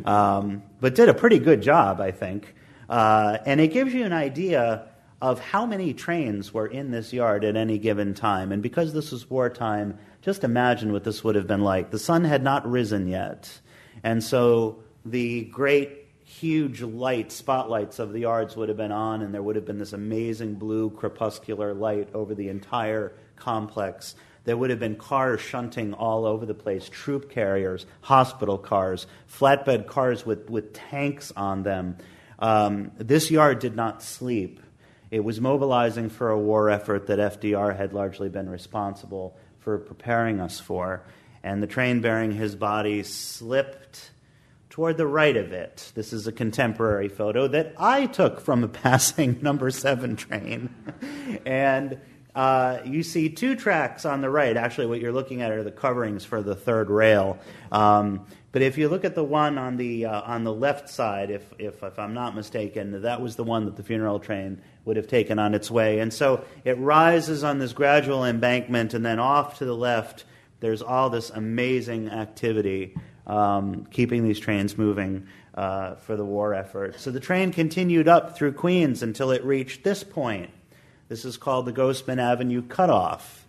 but did a pretty good job, I think. And it gives you an idea of how many trains were in this yard at any given time. And because this was wartime, just imagine what this would have been like. The sun had not risen yet. And so the great huge spotlights of the yards would have been on, and there would have been this amazing blue crepuscular light over the entire complex. There would have been cars shunting all over the place, troop carriers, hospital cars, flatbed cars with tanks on them. This yard did not sleep. It was mobilizing for a war effort that FDR had largely been responsible for preparing us for. And the train bearing his body slipped toward the right of it. This is a contemporary photo that I took from a passing number 7 train. And you see 2 tracks on the right. Actually, what you're looking at are the coverings for the third rail. But if you look at the one on the left side, if I'm not mistaken, that was the one that the funeral train would have taken on its way. And so it rises on this gradual embankment, and then off to the left, there's all this amazing activity keeping these trains moving for the war effort. So the train continued up through Queens until it reached this point. This is called the Ghostman Avenue Cutoff.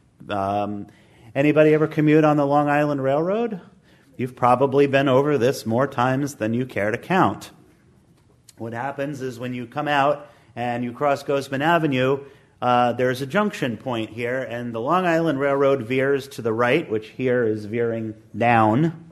Anybody ever commute on the Long Island Railroad? You've probably been over this more times than you care to count. What happens is when you come out and you cross Ghostman Avenue, there's a junction point here, and the Long Island Railroad veers to the right, which here is veering down.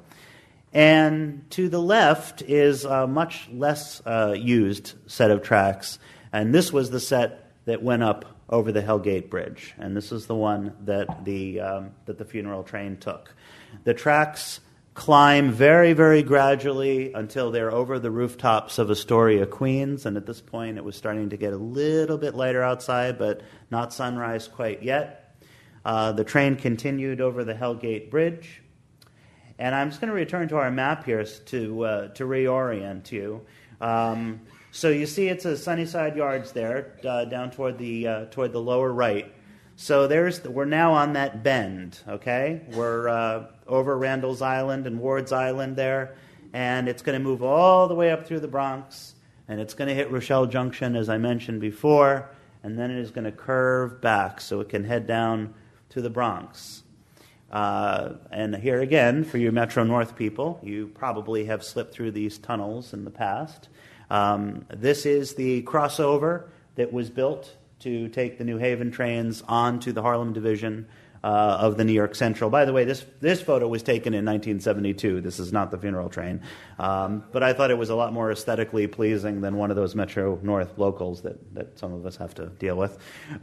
And to the left is a much less used set of tracks. And this was the set that went up over the Hellgate Bridge. And this is the one that the funeral train took. The tracks climb very, very gradually until they're over the rooftops of Astoria, Queens. And at this point, it was starting to get a little bit lighter outside, but not sunrise quite yet. The train continued over the Hellgate Bridge. And I'm just going to return to our map here to reorient you. So you see it's a Sunnyside Yards there, down toward the lower right. So we're now on that bend, okay? We're over Randall's Island and Ward's Island there, and it's going to move all the way up through the Bronx, and it's going to hit Rochelle Junction, as I mentioned before, and then it is going to curve back so it can head down to the Bronx. And here again, for you Metro North people, you probably have slipped through these tunnels in the past. This is the crossover that was built to take the New Haven trains onto the Harlem Division of the New York Central. By the way, this photo was taken in 1972. This is not the funeral train. But I thought it was a lot more aesthetically pleasing than one of those Metro North locals that some of us have to deal with.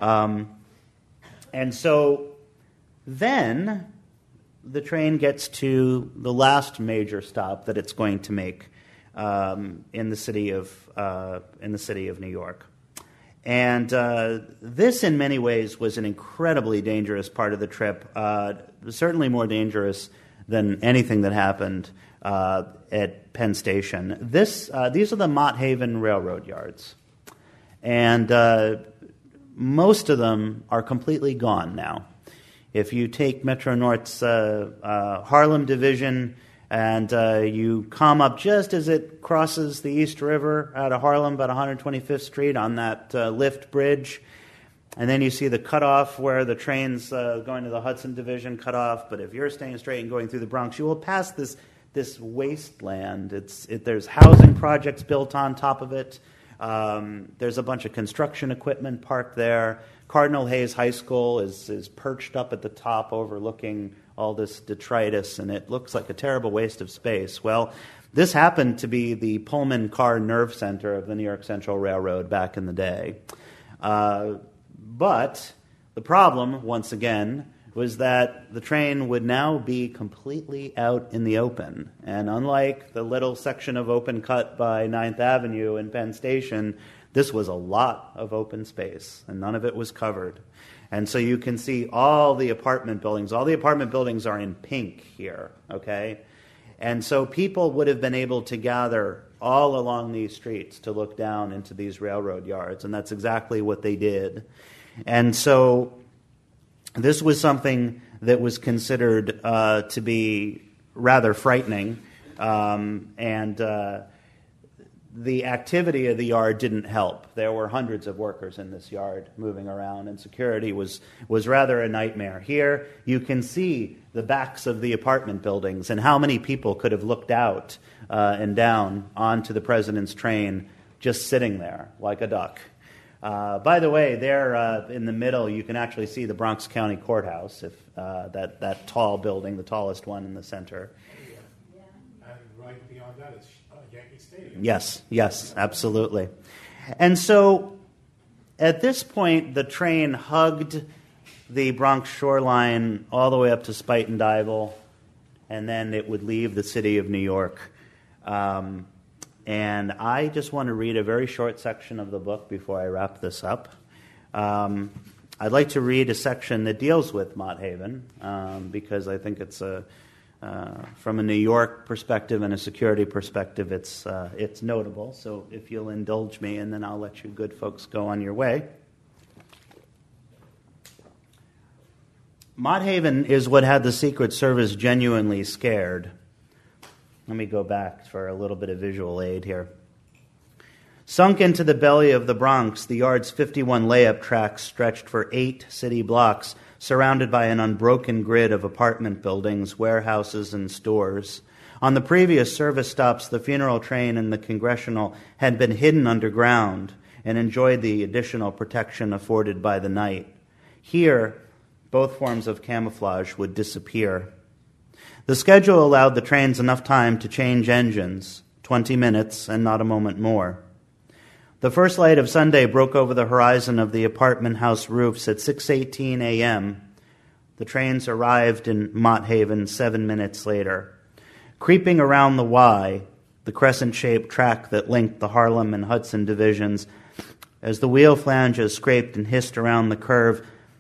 And so then the train gets to the last major stop that it's going to make in the city of New York. And this, in many ways, was an incredibly dangerous part of the trip, certainly more dangerous than anything that happened at Penn Station. These are the Mott Haven Railroad yards. And most of them are completely gone now. If you take Metro North's Harlem Division and you come up just as it crosses the East River out of Harlem, about 125th Street on that lift bridge. And then you see the cutoff where the trains going to the Hudson Division cut off. But if you're staying straight and going through the Bronx, you will pass this wasteland. There's housing projects built on top of it. There's a bunch of construction equipment parked there. Cardinal Hayes High School is perched up at the top overlooking all this detritus, and it looks like a terrible waste of space. Well, this happened to be the Pullman car nerve center of the New York Central Railroad back in the day. But the problem, once again, was that the train would now be completely out in the open. And unlike the little section of open cut by 9th Avenue and Penn Station, this was a lot of open space, and none of it was covered. And so you can see all the apartment buildings. All the apartment buildings are in pink here, okay? And so people would have been able to gather all along these streets to look down into these railroad yards, and that's exactly what they did. And so this was something that was considered to be rather frightening, and the activity of the yard didn't help. There were hundreds of workers in this yard moving around, and security was rather a nightmare. Here you can see the backs of the apartment buildings and how many people could have looked out and down onto the president's train just sitting there like a duck. By the way, there in the middle you can actually see the Bronx County Courthouse, that tall building, the tallest one in the center. And right beyond that is Yankee Stadium. Yes, absolutely. And so at this point, the train hugged the Bronx shoreline all the way up to Spuyten Duyvil, and then it would leave the city of New York. And I just want to read a very short section of the book before I wrap this up. I'd like to read a section that deals with Mott Haven, because I think it's from a New York perspective and a security perspective, it's notable. So if you'll indulge me, and then I'll let you good folks go on your way. Mott Haven is what had the Secret Service genuinely scared. Let me go back for a little bit of visual aid here. Sunk into the belly of the Bronx, the yard's 51 layup tracks stretched for 8 city blocks, surrounded by an unbroken grid of apartment buildings, warehouses, and stores. On the previous service stops, the funeral train and the Congressional had been hidden underground and enjoyed the additional protection afforded by the night. Here, both forms of camouflage would disappear. The schedule allowed the trains enough time to change engines, 20 minutes and not a moment more. The first light of Sunday broke over the horizon of the apartment house roofs at 6:18 a.m. The trains arrived in Mott Haven 7 minutes later. Creeping around the Y, the crescent-shaped track that linked the Harlem and Hudson divisions, as the wheel flanges scraped and hissed around the curve,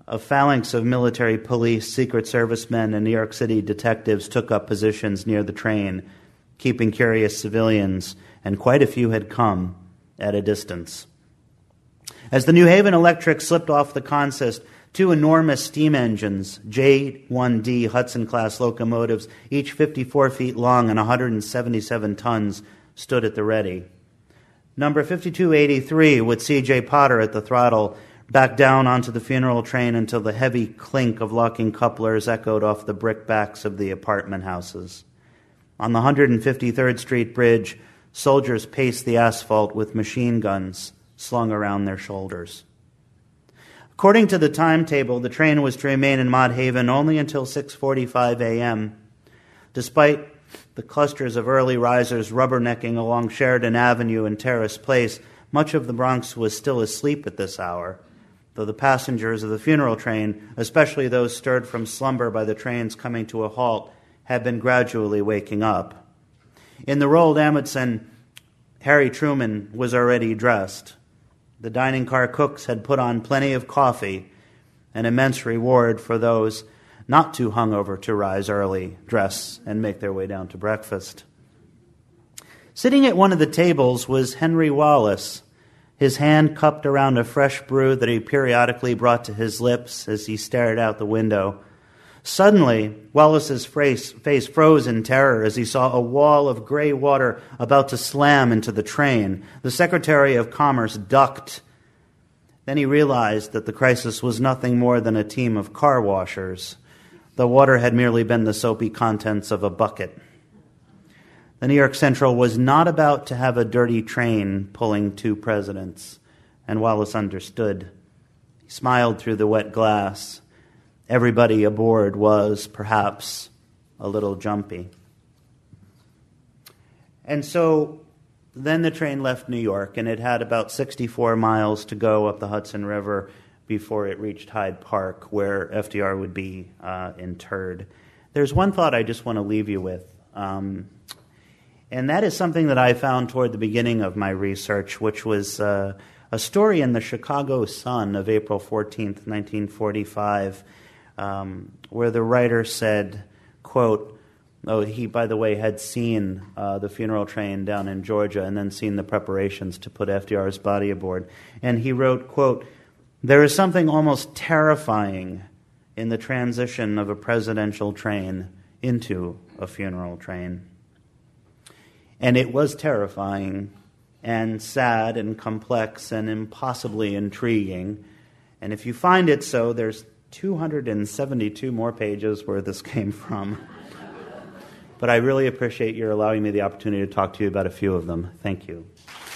a phalanx of military police, Secret Service men, and New York City detectives took up positions near the train, keeping curious civilians, and quite a few had come at a distance. As the New Haven Electric slipped off the consist, two enormous steam engines, J1D Hudson-class locomotives, each 54 feet long and 177 tons, stood at the ready. Number 5283, with C.J. Potter at the throttle, backed down onto the funeral train until the heavy clink of locking couplers echoed off the brickbacks of the apartment houses. On the 153rd Street Bridge, soldiers paced the asphalt with machine guns slung around their shoulders. According to the timetable, the train was to remain in Mott Haven only until 6:45 a.m. Despite the clusters of early risers rubbernecking along Sheridan Avenue and Terrace Place, much of the Bronx was still asleep at this hour, though the passengers of the funeral train, especially those stirred from slumber by the train's coming to a halt, had been gradually waking up. In the Roald Amundsen, Harry Truman was already dressed. The dining car cooks had put on plenty of coffee, an immense reward for those not too hungover to rise early, dress, and make their way down to breakfast. Sitting at one of the tables was Henry Wallace, his hand cupped around a fresh brew that he periodically brought to his lips as he stared out the window. Suddenly, Wallace's face froze in terror as he saw a wall of gray water about to slam into the train. The Secretary of Commerce ducked. Then he realized that the crisis was nothing more than a team of car washers. The water had merely been the soapy contents of a bucket. The New York Central was not about to have a dirty train pulling two presidents, and Wallace understood. He smiled through the wet glass. Everybody aboard was, perhaps, a little jumpy. And so then the train left New York, and it had about 64 miles to go up the Hudson River before it reached Hyde Park, where FDR would be interred. There's one thought I just want to leave you with, and that is something that I found toward the beginning of my research, which was a story in the Chicago Sun of April 14th, 1945, where the writer said, quote, he, by the way, had seen the funeral train down in Georgia and then seen the preparations to put FDR's body aboard. And he wrote, quote, "There is something almost terrifying in the transition of a presidential train into a funeral train." And it was terrifying and sad and complex and impossibly intriguing. And if you find it so, there's 272 more pages where this came from. But I really appreciate your allowing me the opportunity to talk to you about a few of them. Thank you.